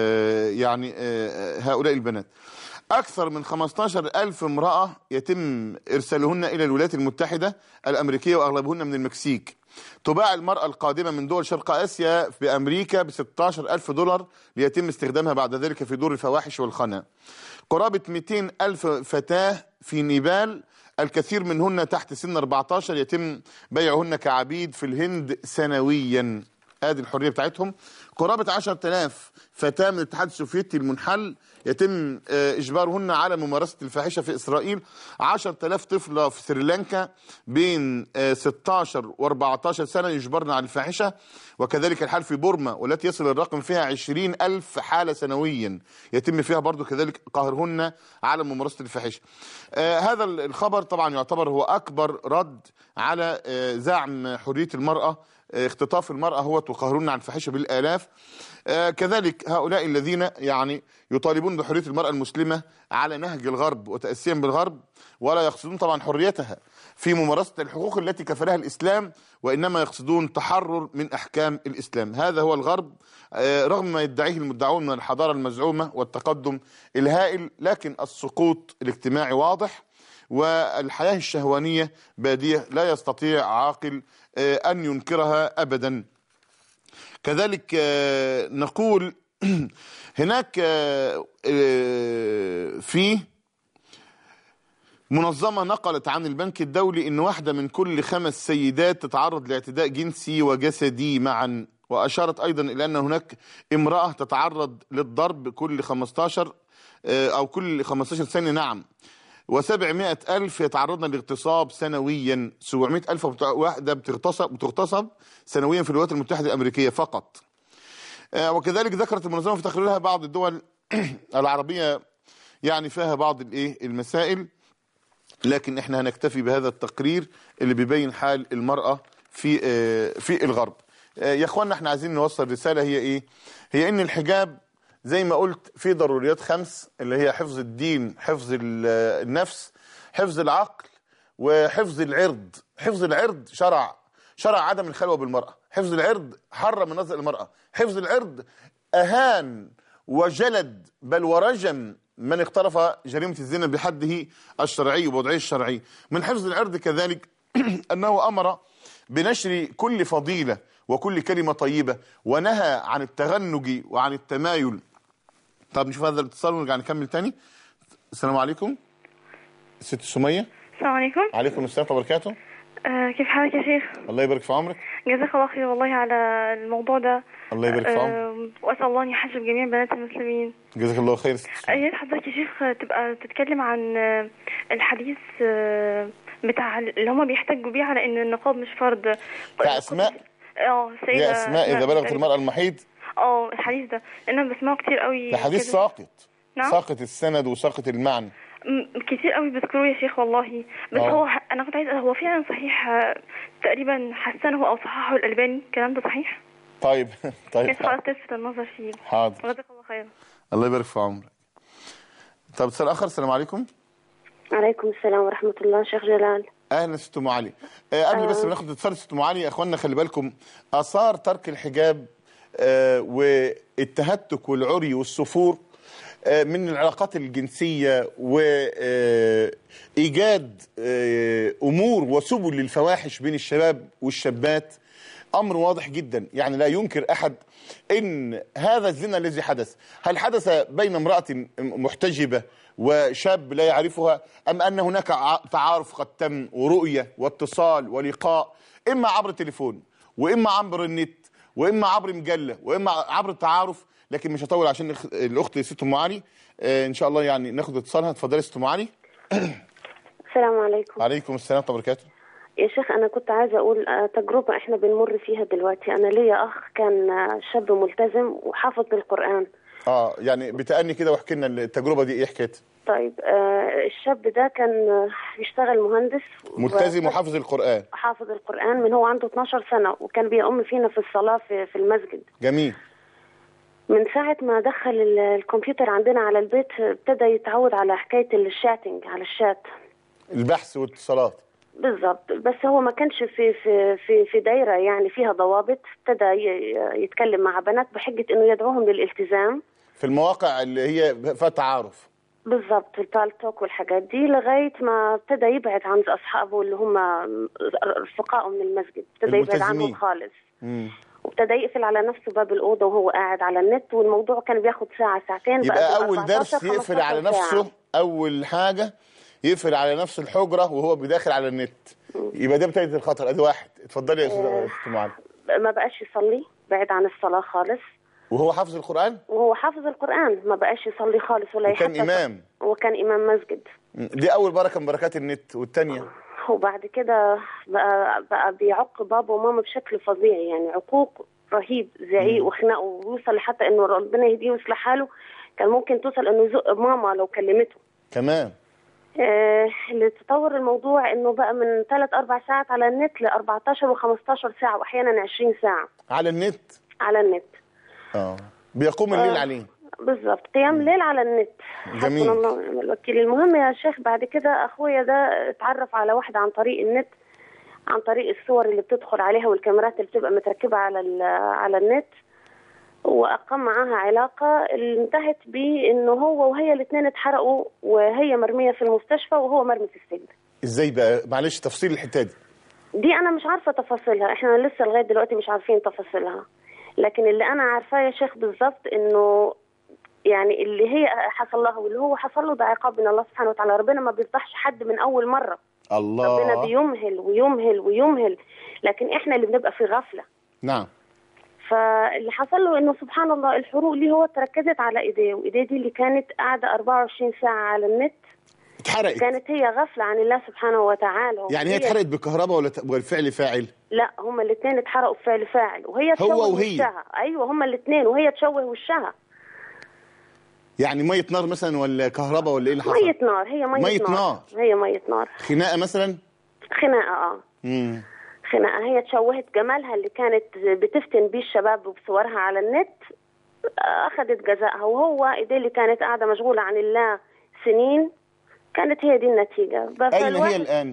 يعني هؤلاء البنات. أكثر من خمسة عشر ألف امرأة يتم إرسالهن إلى الولايات المتحدة الأمريكية وأغلبهن من المكسيك. تباع المرأة القادمة من دول شرق آسيا بأمريكا ب ستة عشر ألف دولار ليتم استخدامها بعد ذلك في دور الفواحش والخنا. قرابة مئتين ألف فتاة في نيبال، الكثير منهن تحت سن أربعة عشر، يتم بيعهن كعبيد في الهند سنويا. ادي الحريه بتاعتهم. قرابه عشرة آلاف فتاه من الاتحاد السوفيتي المنحل يتم اجبارهن على ممارسه الفاحشه في اسرائيل. عشرة آلاف طفله في سريلانكا بين ستة عشر وأربعة عشر سنه يجبرن على الفاحشه، وكذلك الحال في بورما والتي يصل الرقم فيها عشرين ألف حاله سنويا يتم فيها برضو كذلك قهرهن على ممارسه الفاحشه. آه هذا الخبر طبعا يعتبر هو اكبر رد على آه زعم حريه المراه، اختطاف المرأة هو وقهرون عن الفاحشة بالآلاف. آه كذلك هؤلاء الذين يعني يطالبون بحرية المرأة المسلمة على نهج الغرب وتأسيا بالغرب، ولا يقصدون طبعا حريتها في ممارسة الحقوق التي كفلها الإسلام، وإنما يقصدون تحرر من أحكام الإسلام. هذا هو الغرب آه رغم ما يدعيه المدعون من الحضارة المزعومة والتقدم الهائل، لكن السقوط الاجتماعي واضح والحياة الشهوانية بادية لا يستطيع عاقل أن ينكرها أبدا. كذلك نقول هناك في منظمة نقلت عن البنك الدولي أن واحدة من كل خمس سيدات تتعرض لاعتداء جنسي وجسدي معا، وأشارت أيضا إلى أن هناك امرأة تتعرض للضرب كل خمستاشر أو كل خمستاشر سنة، نعم، وسبعمائة ألف يتعرضن لاغتصاب سنويا. سبعمائة ألف واحدة بتغتصب بتغتصب سنويا في الولايات المتحدة الأمريكية فقط. وكذلك ذكرت المنظمة في تقريرها بعض الدول العربية يعني فيها بعض الايه المسائل، لكن احنا هنكتفي بهذا التقرير اللي بيبين حال المرأة في في الغرب. يا اخوانا احنا عايزين نوصل رسالة، هي ايه؟ هي ان الحجاب زي ما قلت في ضروريات خمس اللي هي حفظ الدين، حفظ النفس، حفظ العقل، وحفظ العرض. حفظ العرض شرع شرع عدم الخلوة بالمرأة، حفظ العرض حرم النظر المرأة، حفظ العرض أهان وجلد بل ورجم من اقترف جريمة الزنا بحده الشرعي ووضعه الشرعي. من حفظ العرض كذلك أنه أمر بنشر كل فضيلة وكل كلمة طيبة، ونهى عن التغنج وعن التمايل. طب نشوف هذا الاتصال ونرجع نكمل تاني. السلام عليكم ست سمية. السلام عليكم. عليكم السلام وبركاته. آه كيف حالك يا شيخ؟ الله يبارك في عمرك. جزاك الله خير والله على الموضوع ده. الله يبارك في عمرك. آه واسال الله ان يحجب جميع بنات المسلمين. جزاك الله خير. يا حضرتك يا شيخ تبقى تتكلم عن الحديث بتاع اللي هم بيحتجوا بيه على ان النقاب مش فرض. بتاع اسماء. اه سيدة يا اسماء اذا بلغت المرأة المحيض. اه الحديث ده انا بسمعه كتير قوي. ده حديث ساقط. نعم؟ ساقط السند وساقط المعنى. كتير قوي بذكروه يا شيخ والله، بس أوه. هو انا كنت عايز هو فعلا صحيح تقريبا حسنه او صححه الالباني، الكلام ده صحيح؟ طيب طيب كيف حضرتك تلفت النظر فيه؟ حاضر. جزاك الله خير. الله يبارك في عمرك. طب اتصال اخر. السلام عليكم. عليكم السلام ورحمه الله. شيخ جلال. اهلا ست ام علي. آه قبل آه. بس ما ناخد اتصال ست ام علي، يا اخوانا خلي بالكم اثار ترك الحجاب آه والتهتك والعري والسفور من العلاقات الجنسية وإيجاد أمور وسبل للفواحش بين الشباب والشابات أمر واضح جدا. يعني لا ينكر أحد إن هذا الزنا الذي حدث، هل حدث بين امرأة محتجبة وشاب لا يعرفها، أم أن هناك تعارف قد تم ورؤية واتصال ولقاء، إما عبر التليفون وإما عبر النت وإما عبر مجلة وإما عبر التعارف. لكن مش هطول عشان الأخت ست أم علي آه إن شاء الله يعني ناخد اتصالها. اتفضلي ست أم علي. السلام عليكم. وعليكم السلام ورحمة الله وبركاته. يا شيخ أنا كنت عايزة أقول تجربة إحنا بنمر فيها دلوقتي. أنا ليا أخ كان شاب ملتزم وحافظ القرآن. اه يعني بتأني كده واحكي لنا التجربة دي ايه حكايتها؟ طيب آه الشاب ده كان بيشتغل مهندس ملتزم وحافظ القرآن. حافظ القرآن من هو عنده اتناشر سنة، وكان بيقوم فينا في الصلاة في, في المسجد. جميل. من ساعة ما دخل الكمبيوتر عندنا على البيت ابتدى يتعود على حكاية الشاتنج، على الشات، البحث والاتصالات. بالظبط. بس هو ما كانش في في في في دايره يعني فيها ضوابط. ابتدى يتكلم مع بنات بحجه انه يدعوهم للالتزام في المواقع اللي هي فيها تعارف. بالظبط، البالتوك والحاجات دي، لغايه ما ابتدى يبعد عن اصحابه اللي هم رفقائه من المسجد، ابتدى يبعد عنهم خالص. امم وابتدى يقفل على نفسه باب الاوضه وهو قاعد على النت، والموضوع كان بياخد ساعه ساعتين. يبقى اول درس يقفل على نفسه ساعة. اول حاجه يقفل على نفس الحجره وهو بداخل على النت. يبقى ده بدايه الخطر. ادي واحد. اتفضلي يا استاذه ست معاذ. ما بقاش يصلي، بعد عن الصلاه خالص. وهو حافظ القران؟ وهو حافظ القران ما بقاش يصلي خالص ولا يحفظ. وكان امام. وكان امام مسجد. دي اول بركه من بركات النت. والثانيه وبعد كده بقى بقى بيعق بابا وماما بشكل فظيع، يعني عقوق رهيب، زعيق وخناق، ويوصل لحتى انه ربنا يهديه ويصلح حاله كان ممكن توصل انه يزق ماما لو كلمته كمان. آه اللي تطور الموضوع انه بقى من ثلاث اربع ساعات على النت ل أربعتاشر وخمستاشر ساعه واحيانا عشرين ساعه على النت. على النت اه بيقوم الليل آه. عليه. بالظبط، قيام ليل على النت. جميل. حسبنا الله ونعم الوكيل. المهم يا شيخ بعد كده اخويا ده اتعرف على واحده عن طريق النت، عن طريق الصور اللي بتدخل عليها والكاميرات اللي بتبقى متركبه على على النت، واقام معاها علاقه اللي انتهت بانه هو وهي الاثنين اتحرقوا، وهي مرميه في المستشفى وهو مرمي في السجن. ازاي بقى؟ معلش تفصيل الحته دي. دي انا مش عارفه تفاصيلها، احنا لسه لغايه دلوقتي مش عارفين تفاصيلها، لكن اللي انا عارفاه يا شيخ بالظبط انه يعني اللي هي حصل لها واللي هو حصل له ده عقاب من الله سبحانه وتعالى. ربنا ما بيفضحش حد من اول مره. الله. ربنا بيمهل ويمهل ويمهل، لكن احنا اللي بنبقى في غفله. نعم. فاللي حصل له انه سبحان الله الحروق اللي هو تركزت على ايديه، وايديه دي اللي كانت قاعده أربعة وعشرين ساعه على النت اتحرقت. كانت هي غفله عن الله سبحانه وتعالى. يعني هي اتحرقت بكهرباء ولا بالفعل فاعل؟ لا هما الاثنين اتحرقوا بفعل فاعل، وهي تشوه هو وهي. وشها. ايوه هما الاثنين، وهي تشوه وشها. يعني ميه نار مثلا ولا كهرباء ولا ايه اللي حصل؟ ميه نار. هي ميه, مية نار. نار. هي ميه نار. خناقه مثلا؟ خناقه اه. امم خناقه. هي تشوهت جمالها اللي كانت بتفتن بيه الشباب بصورها على النت، اخذت جزائها، وهو ايديه اللي كانت قاعده مشغوله عن الله سنين كانت هي دي النتيجه. اين هي الان؟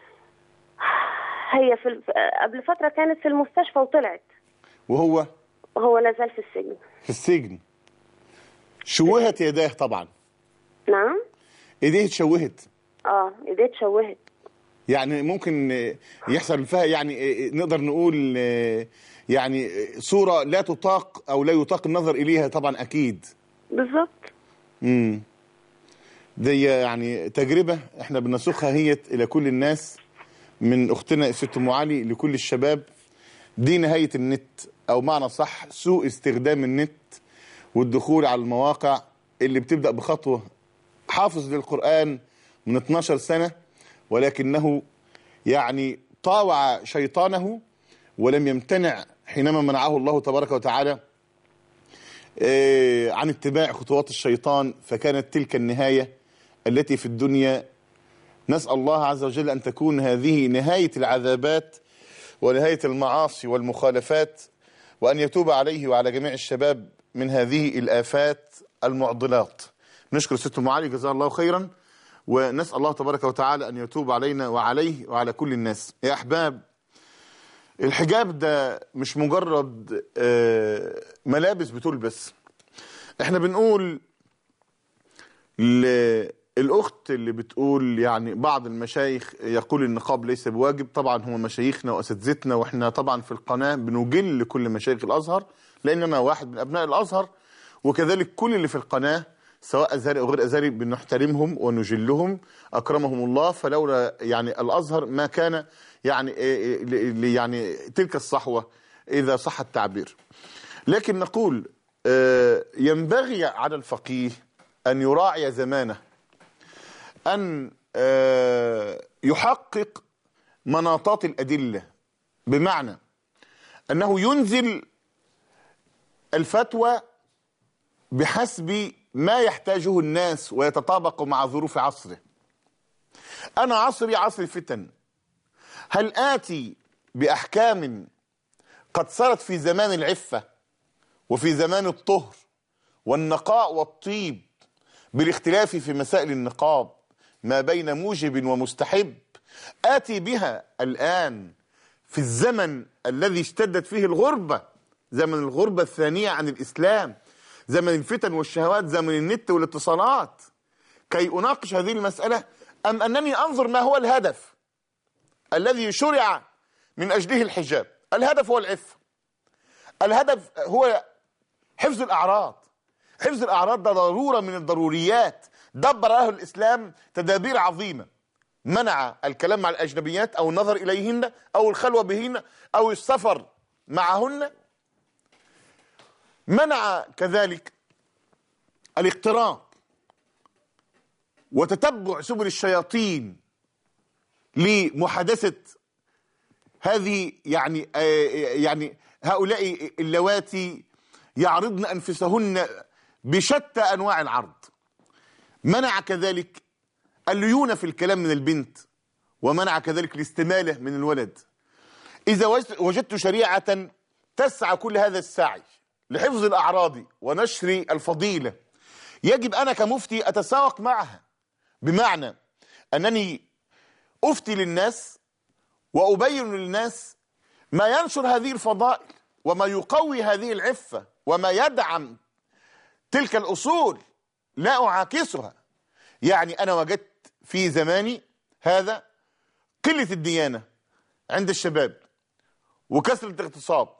هي في قبل فتره كانت في المستشفى وطلعت. وهو؟ وهو لا زال في السجن. في السجن. شوهت يداه طبعا. نعم. ايديه اتشوهت. اه ايديه اتشوهت. يعني ممكن يحصل فيها يعني نقدر نقول يعني صورة لا تطاق او لا يطاق النظر اليها طبعا اكيد. بالظبط. امم دي يعني تجربة احنا بنسوقها هي الى كل الناس، من اختنا ست ام علي لكل الشباب. دي نهاية النت، او معنى صح سوء استخدام النت والدخول على المواقع اللي بتبدأ بخطوة. حافظ للقرآن من اتناشر سنة، ولكنه يعني طاوع شيطانه ولم يمتنع حينما منعه الله تبارك وتعالى عن اتباع خطوات الشيطان، فكانت تلك النهاية التي في الدنيا. نسأل الله عز وجل أن تكون هذه نهاية العذابات ونهاية المعاصي والمخالفات، وأن يتوب عليه وعلى جميع الشباب من هذه الآفات المعضلات. نشكر ست أم علي جزاها الله خيرا، ونسأل الله تبارك وتعالى أن يتوب علينا وعليه وعلى كل الناس. يا أحباب، الحجاب ده مش مجرد ملابس بتلبس. احنا بنقول الأخت اللي بتقول يعني بعض المشايخ يقول النقاب ليس بواجب، طبعا هم مشايخنا وأساتذتنا، وإحنا طبعا في القناة بنجل كل مشايخ الأزهر، لأن أنا واحد من أبناء الأزهر، وكذلك كل اللي في القناة سواء أزهري أو غير أزهري بنحترمهم ونجلهم أكرمهم الله. فلولا يعني الأزهر ما كان يعني يعني تلك الصحوة إذا صح التعبير. لكن نقول ينبغي على الفقيه أن يراعي زمانه، أن يحقق مناطات الأدلة، بمعنى أنه ينزل الفتوى بحسب ما يحتاجه الناس ويتطابق مع ظروف عصره. أنا عصري عصر الفتن، هل آتي بأحكام قد صارت في زمان العفة وفي زمان الطهر والنقاء والطيب بالاختلاف في مسائل النقاب ما بين موجب ومستحب، آتي بها الآن في الزمن الذي اشتدت فيه الغربة، زمن الغربة الثانية عن الإسلام، زمن الفتن والشهوات، زمن النت والاتصالات، كي أناقش هذه المسألة؟ أم أنني أنظر ما هو الهدف الذي شرع من أجله الحجاب؟ الهدف هو العفة، الهدف هو حفظ الأعراض. حفظ الأعراض ده ضرورة من الضروريات، دبر له الإسلام تدابير عظيمة، منع الكلام مع الأجنبيات أو النظر إليهن أو الخلوة بهن أو السفر معهن، منع كذلك الاقتراب وتتبع سبل الشياطين لمحادثة هذه يعني يعني هؤلاء اللواتي يعرضن أنفسهن بشتى أنواع العرض. منع كذلك الليونة في الكلام من البنت، ومنع كذلك الاستمالة من الولد. إذا وجدت شريعة تسعى كل هذا السعي لحفظ الأعراض ونشر الفضيلة، يجب أنا كمفتي أتساوق معها، بمعنى أنني أفتي للناس وأبين للناس ما ينشر هذه الفضائل وما يقوي هذه العفة وما يدعم تلك الأصول، لا أعاكسها. يعني أنا وجدت في زماني هذا قلة الديانة عند الشباب وكثرة الاغتصاب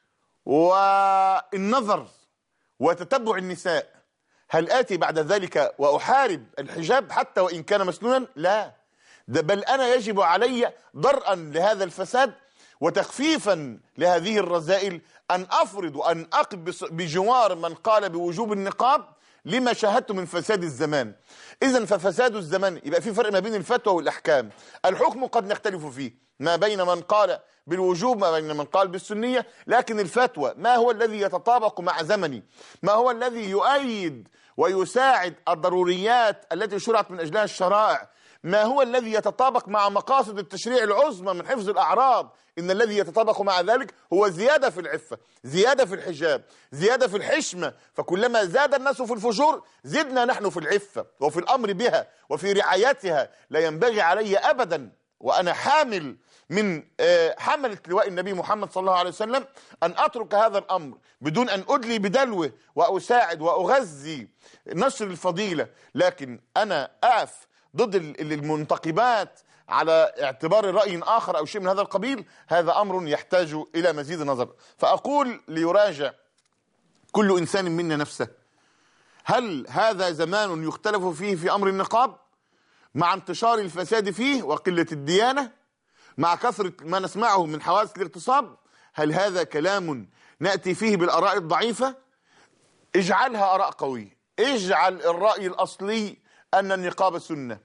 والنظر وتتبع النساء. هل آتي بعد ذلك وأحارب الحجاب حتى وإن كان مسنونا؟ لا، ده بل أنا يجب علي درءا لهذا الفساد وتخفيفا لهذه الرذائل أن أفرض وأن أقف بجوار من قال بوجوب النقاب لما شاهدت من فساد الزمان. إذن ففساد الزمان يبقى في فرق ما بين الفتوى والأحكام. الحكم قد نختلف فيه ما بين من قال بالوجوب ما بين من قال بالسنية، لكن الفتوى ما هو الذي يتطابق مع زمني، ما هو الذي يؤيد ويساعد الضروريات التي شرعت من أجلها الشرائع، ما هو الذي يتطابق مع مقاصد التشريع العظمى من حفظ الأعراض. إن الذي يتطابق مع ذلك هو زيادة في العفة، زيادة في الحجاب، زيادة في الحشمة. فكلما زاد الناس في الفجور زدنا نحن في العفة وفي الأمر بها وفي رعايتها. لا ينبغي علي أبدا وأنا حامل من حملة لواء النبي محمد صلى الله عليه وسلم أن أترك هذا الأمر بدون أن أدلي بدلوه وأساعد وأغذي نشر الفضيلة. لكن أنا أقف ضد المنتقبات على اعتبار رأي آخر أو شيء من هذا القبيل، هذا أمر يحتاج إلى مزيد نظر. فأقول ليراجع كل إنسان منا نفسه، هل هذا زمان يختلف فيه في أمر النقاب مع انتشار الفساد فيه وقلة الديانة مع كثرة ما نسمعه من حوادث الاغتصاب؟ هل هذا كلام نأتي فيه بالآراء الضعيفة؟ اجعلها آراء قوية، اجعل الرأي الأصلي أن النقاب سنة.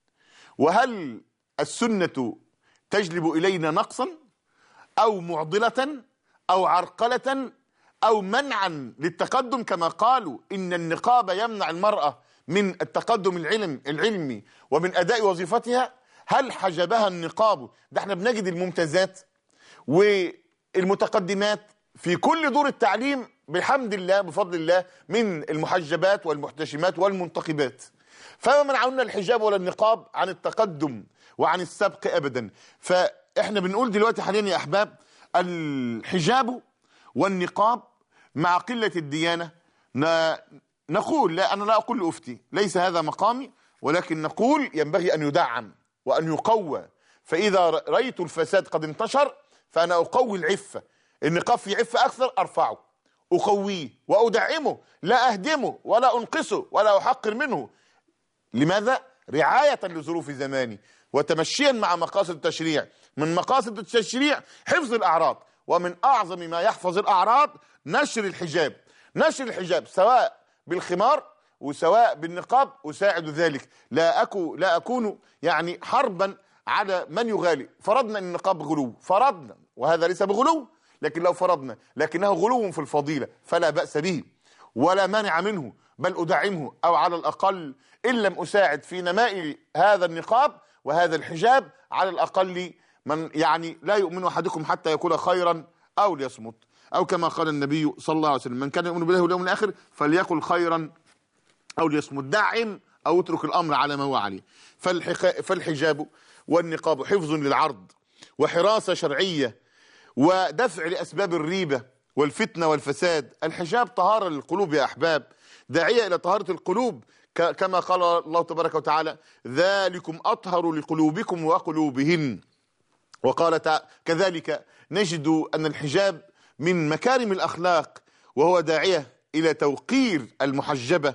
وهل السنة تجلب إلينا نقصا أو معضلة أو عرقلة أو منعا للتقدم؟ كما قالوا إن النقاب يمنع المرأة من التقدم العلم العلمي ومن أداء وظيفتها. هل حجبها النقاب؟ ده احنا بنجد الممتازات والمتقدمات في كل دور التعليم بحمد الله بفضل الله من المحجبات والمحتشمات والمنتقبات. فما منعونا الحجاب ولا النقاب عن التقدم وعن السبق أبدا. فإحنا بنقول دلوقتي حاليا يا أحباب الحجاب والنقاب مع قلة الديانة نقول لا، أنا لا أقول أفتي، ليس هذا مقامي، ولكن نقول ينبغي أن يدعم وأن يقوى. فإذا رأيت الفساد قد انتشر فأنا أقوي العفة، النقاب في عفة أكثر أرفعه، أقويه وأدعمه، لا أهدمه ولا أنقصه ولا أحقر منه. لماذا؟ رعاية لظروف زماني وتمشيا مع مقاصد التشريع. من مقاصد التشريع حفظ الأعراض، ومن أعظم ما يحفظ الأعراض نشر الحجاب. نشر الحجاب سواء بالخمار وسواء بالنقاب أساعد ذلك. لا أكو لا أكون يعني حربا على من يغالي. فرضنا أن النقاب غلو، فرضنا، وهذا ليس بغلو، لكن لو فرضنا لكنه غلو في الفضيلة فلا بأس به ولا مانع منه، بل أدعمه، أو على الأقل إن لم أساعد في نماء هذا النقاب وهذا الحجاب، على الأقل من يعني لا يؤمن أحدكم حتى يقول خيرا أو ليصمت، أو كما قال النبي صلى الله عليه وسلم: من كان يؤمن بالله واليوم الآخر فليقل خيرا أو ليصمت. دعم أو اترك الأمر على ما هو عليه. فالحجاب والنقاب حفظ للعرض وحراسة شرعية ودفع لأسباب الريبة والفتنة والفساد. الحجاب طهارة للقلوب يا أحباب، داعية إلى طهارة القلوب، كما قال الله تبارك وتعالى: ذلكم أطهر لقلوبكم وقلوبهن. وقال كذلك نجد أن الحجاب من مكارم الأخلاق، وهو داعية إلى توقير المحجبة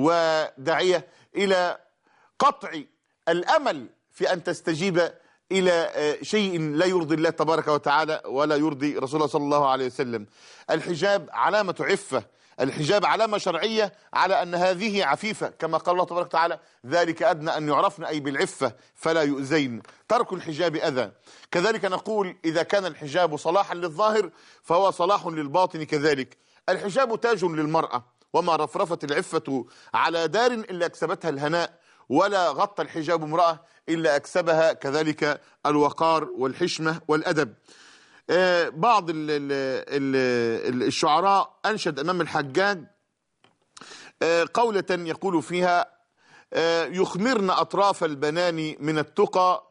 وداعية إلى قطع الأمل في أن تستجيب إلى شيء لا يرضي الله تبارك وتعالى ولا يرضي رسول الله صلى الله عليه وسلم. الحجاب علامة عفة، الحجاب علامة شرعية على أن هذه عفيفة، كما قال الله تبارك وتعالى: ذلك أدنى أن يعرفن أي بالعفة فلا يؤذين. ترك الحجاب أذى. كذلك نقول إذا كان الحجاب صلاحا للظاهر فهو صلاح للباطن كذلك. الحجاب تاج للمرأة، وما رفرفت العفة على دار إلا أكسبتها الهناء، ولا غطى الحجاب امرأة إلا أكسبها كذلك الوقار والحشمة والأدب. آه بعض ال ال ال الشعراء أنشد أمام الحجاج آه قولة يقول فيها: آه يخمرن أطراف البنان من التقى،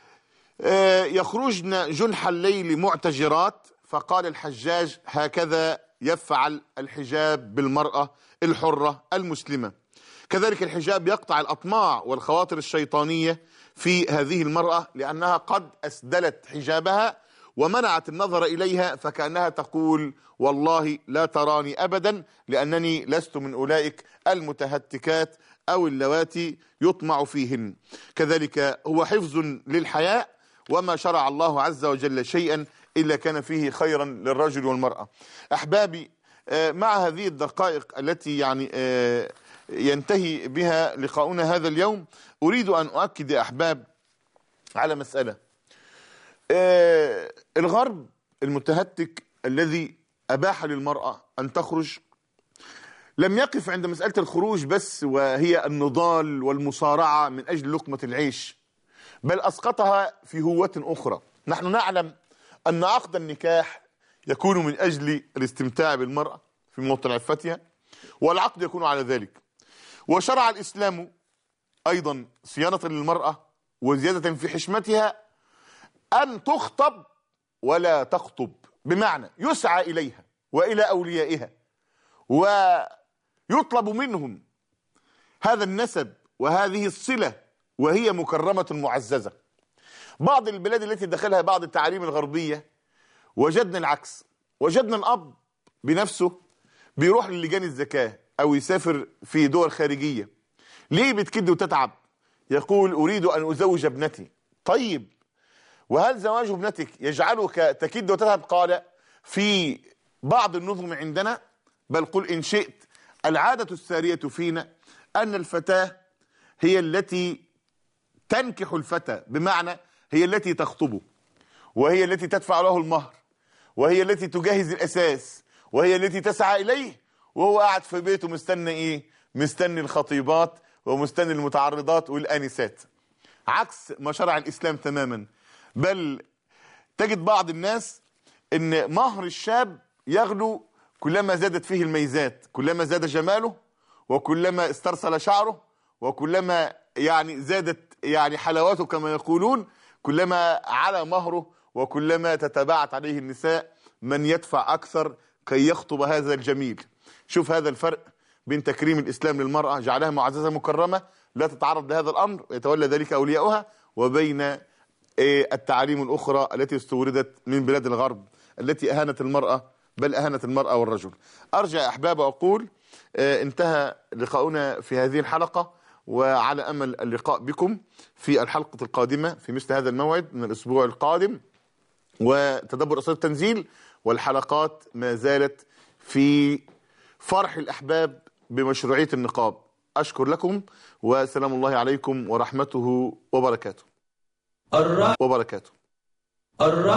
آه يخرجن جنح الليل معتجرات. فقال الحجاج: هكذا يفعل الحجاب بالمرأة الحرة المسلمة. كذلك الحجاب يقطع الأطماع والخواطر الشيطانية في هذه المرأة، لأنها قد أسدلت حجابها ومنعت النظر إليها، فكأنها تقول: والله لا تراني أبدا، لأنني لست من أولئك المتهتكات أو اللواتي يطمع فيهن. كذلك هو حفظ للحياء، وما شرع الله عز وجل شيئا إلا كان فيه خيرا للرجل والمرأة. أحبابي، مع هذه الدقائق التي يعني ينتهي بها لقاؤنا هذا اليوم، أريد أن أؤكد يا أحباب على مسألة. الغرب المتهتك الذي أباح للمرأة أن تخرج لم يقف عند مسألة الخروج بس وهي النضال والمصارعة من أجل لقمة العيش، بل أسقطها في هوة أخرى. نحن نعلم أن عقد النكاح يكون من أجل الاستمتاع بالمرأة في موطن عفتها، والعقد يكون على ذلك. وشرع الإسلام أيضا صيانة للمرأة وزيادة في حشمتها أن تخطب ولا تخطب، بمعنى يسعى إليها وإلى أوليائها ويطلب منهم هذا النسب وهذه الصلة، وهي مكرمة معززة. بعض البلاد التي دخلها بعض التعاليم الغربية وجدنا العكس، وجدنا الأب بنفسه بيروح للجان الزكاة أو يسافر في دول خارجية. ليه بتكد وتتعب؟ يقول: أريد أن أزوج ابنتي. طيب، وهل زواج ابنتك يجعلك تكد وتتعب؟ قال: في بعض النظم عندنا، بل قل إن شئت، العادة السارية فينا أن الفتاة هي التي تنكح الفتى، بمعنى هي التي تخطبه، وهي التي تدفع له المهر، وهي التي تجهز الأساس، وهي التي تسعى إليه، وهو قاعد في بيته مستني إيه؟ مستني الخطيبات ومستني المتعرضات والآنسات، عكس ما شرع الإسلام تماما. بل تجد بعض الناس إن مهر الشاب يغلو كلما زادت فيه الميزات، كلما زاد جماله، وكلما استرسل شعره، وكلما يعني زادت يعني حلاوته كما يقولون، كلما على مهره، وكلما تتباعت عليه النساء من يدفع أكثر كي يخطب هذا الجميل. شوف هذا الفرق بين تكريم الإسلام للمرأة جعلها معززة مكرمة لا تتعرض لهذا الأمر يتولى ذلك أولياؤها، وبين التعاليم الأخرى التي استوردت من بلاد الغرب التي أهانت المرأة، بل أهانت المرأة والرجل. أرجع أحباب أقول انتهى لقاؤنا في هذه الحلقة، وعلى أمل اللقاء بكم في الحلقة القادمة في مثل هذا الموعد من الأسبوع القادم، وتدبر أسرار التنزيل، والحلقات ما زالت في فرح الأحباب بمشروعية النقاب. أشكر لكم، وسلام الله عليكم ورحمته وبركاته وبركاته.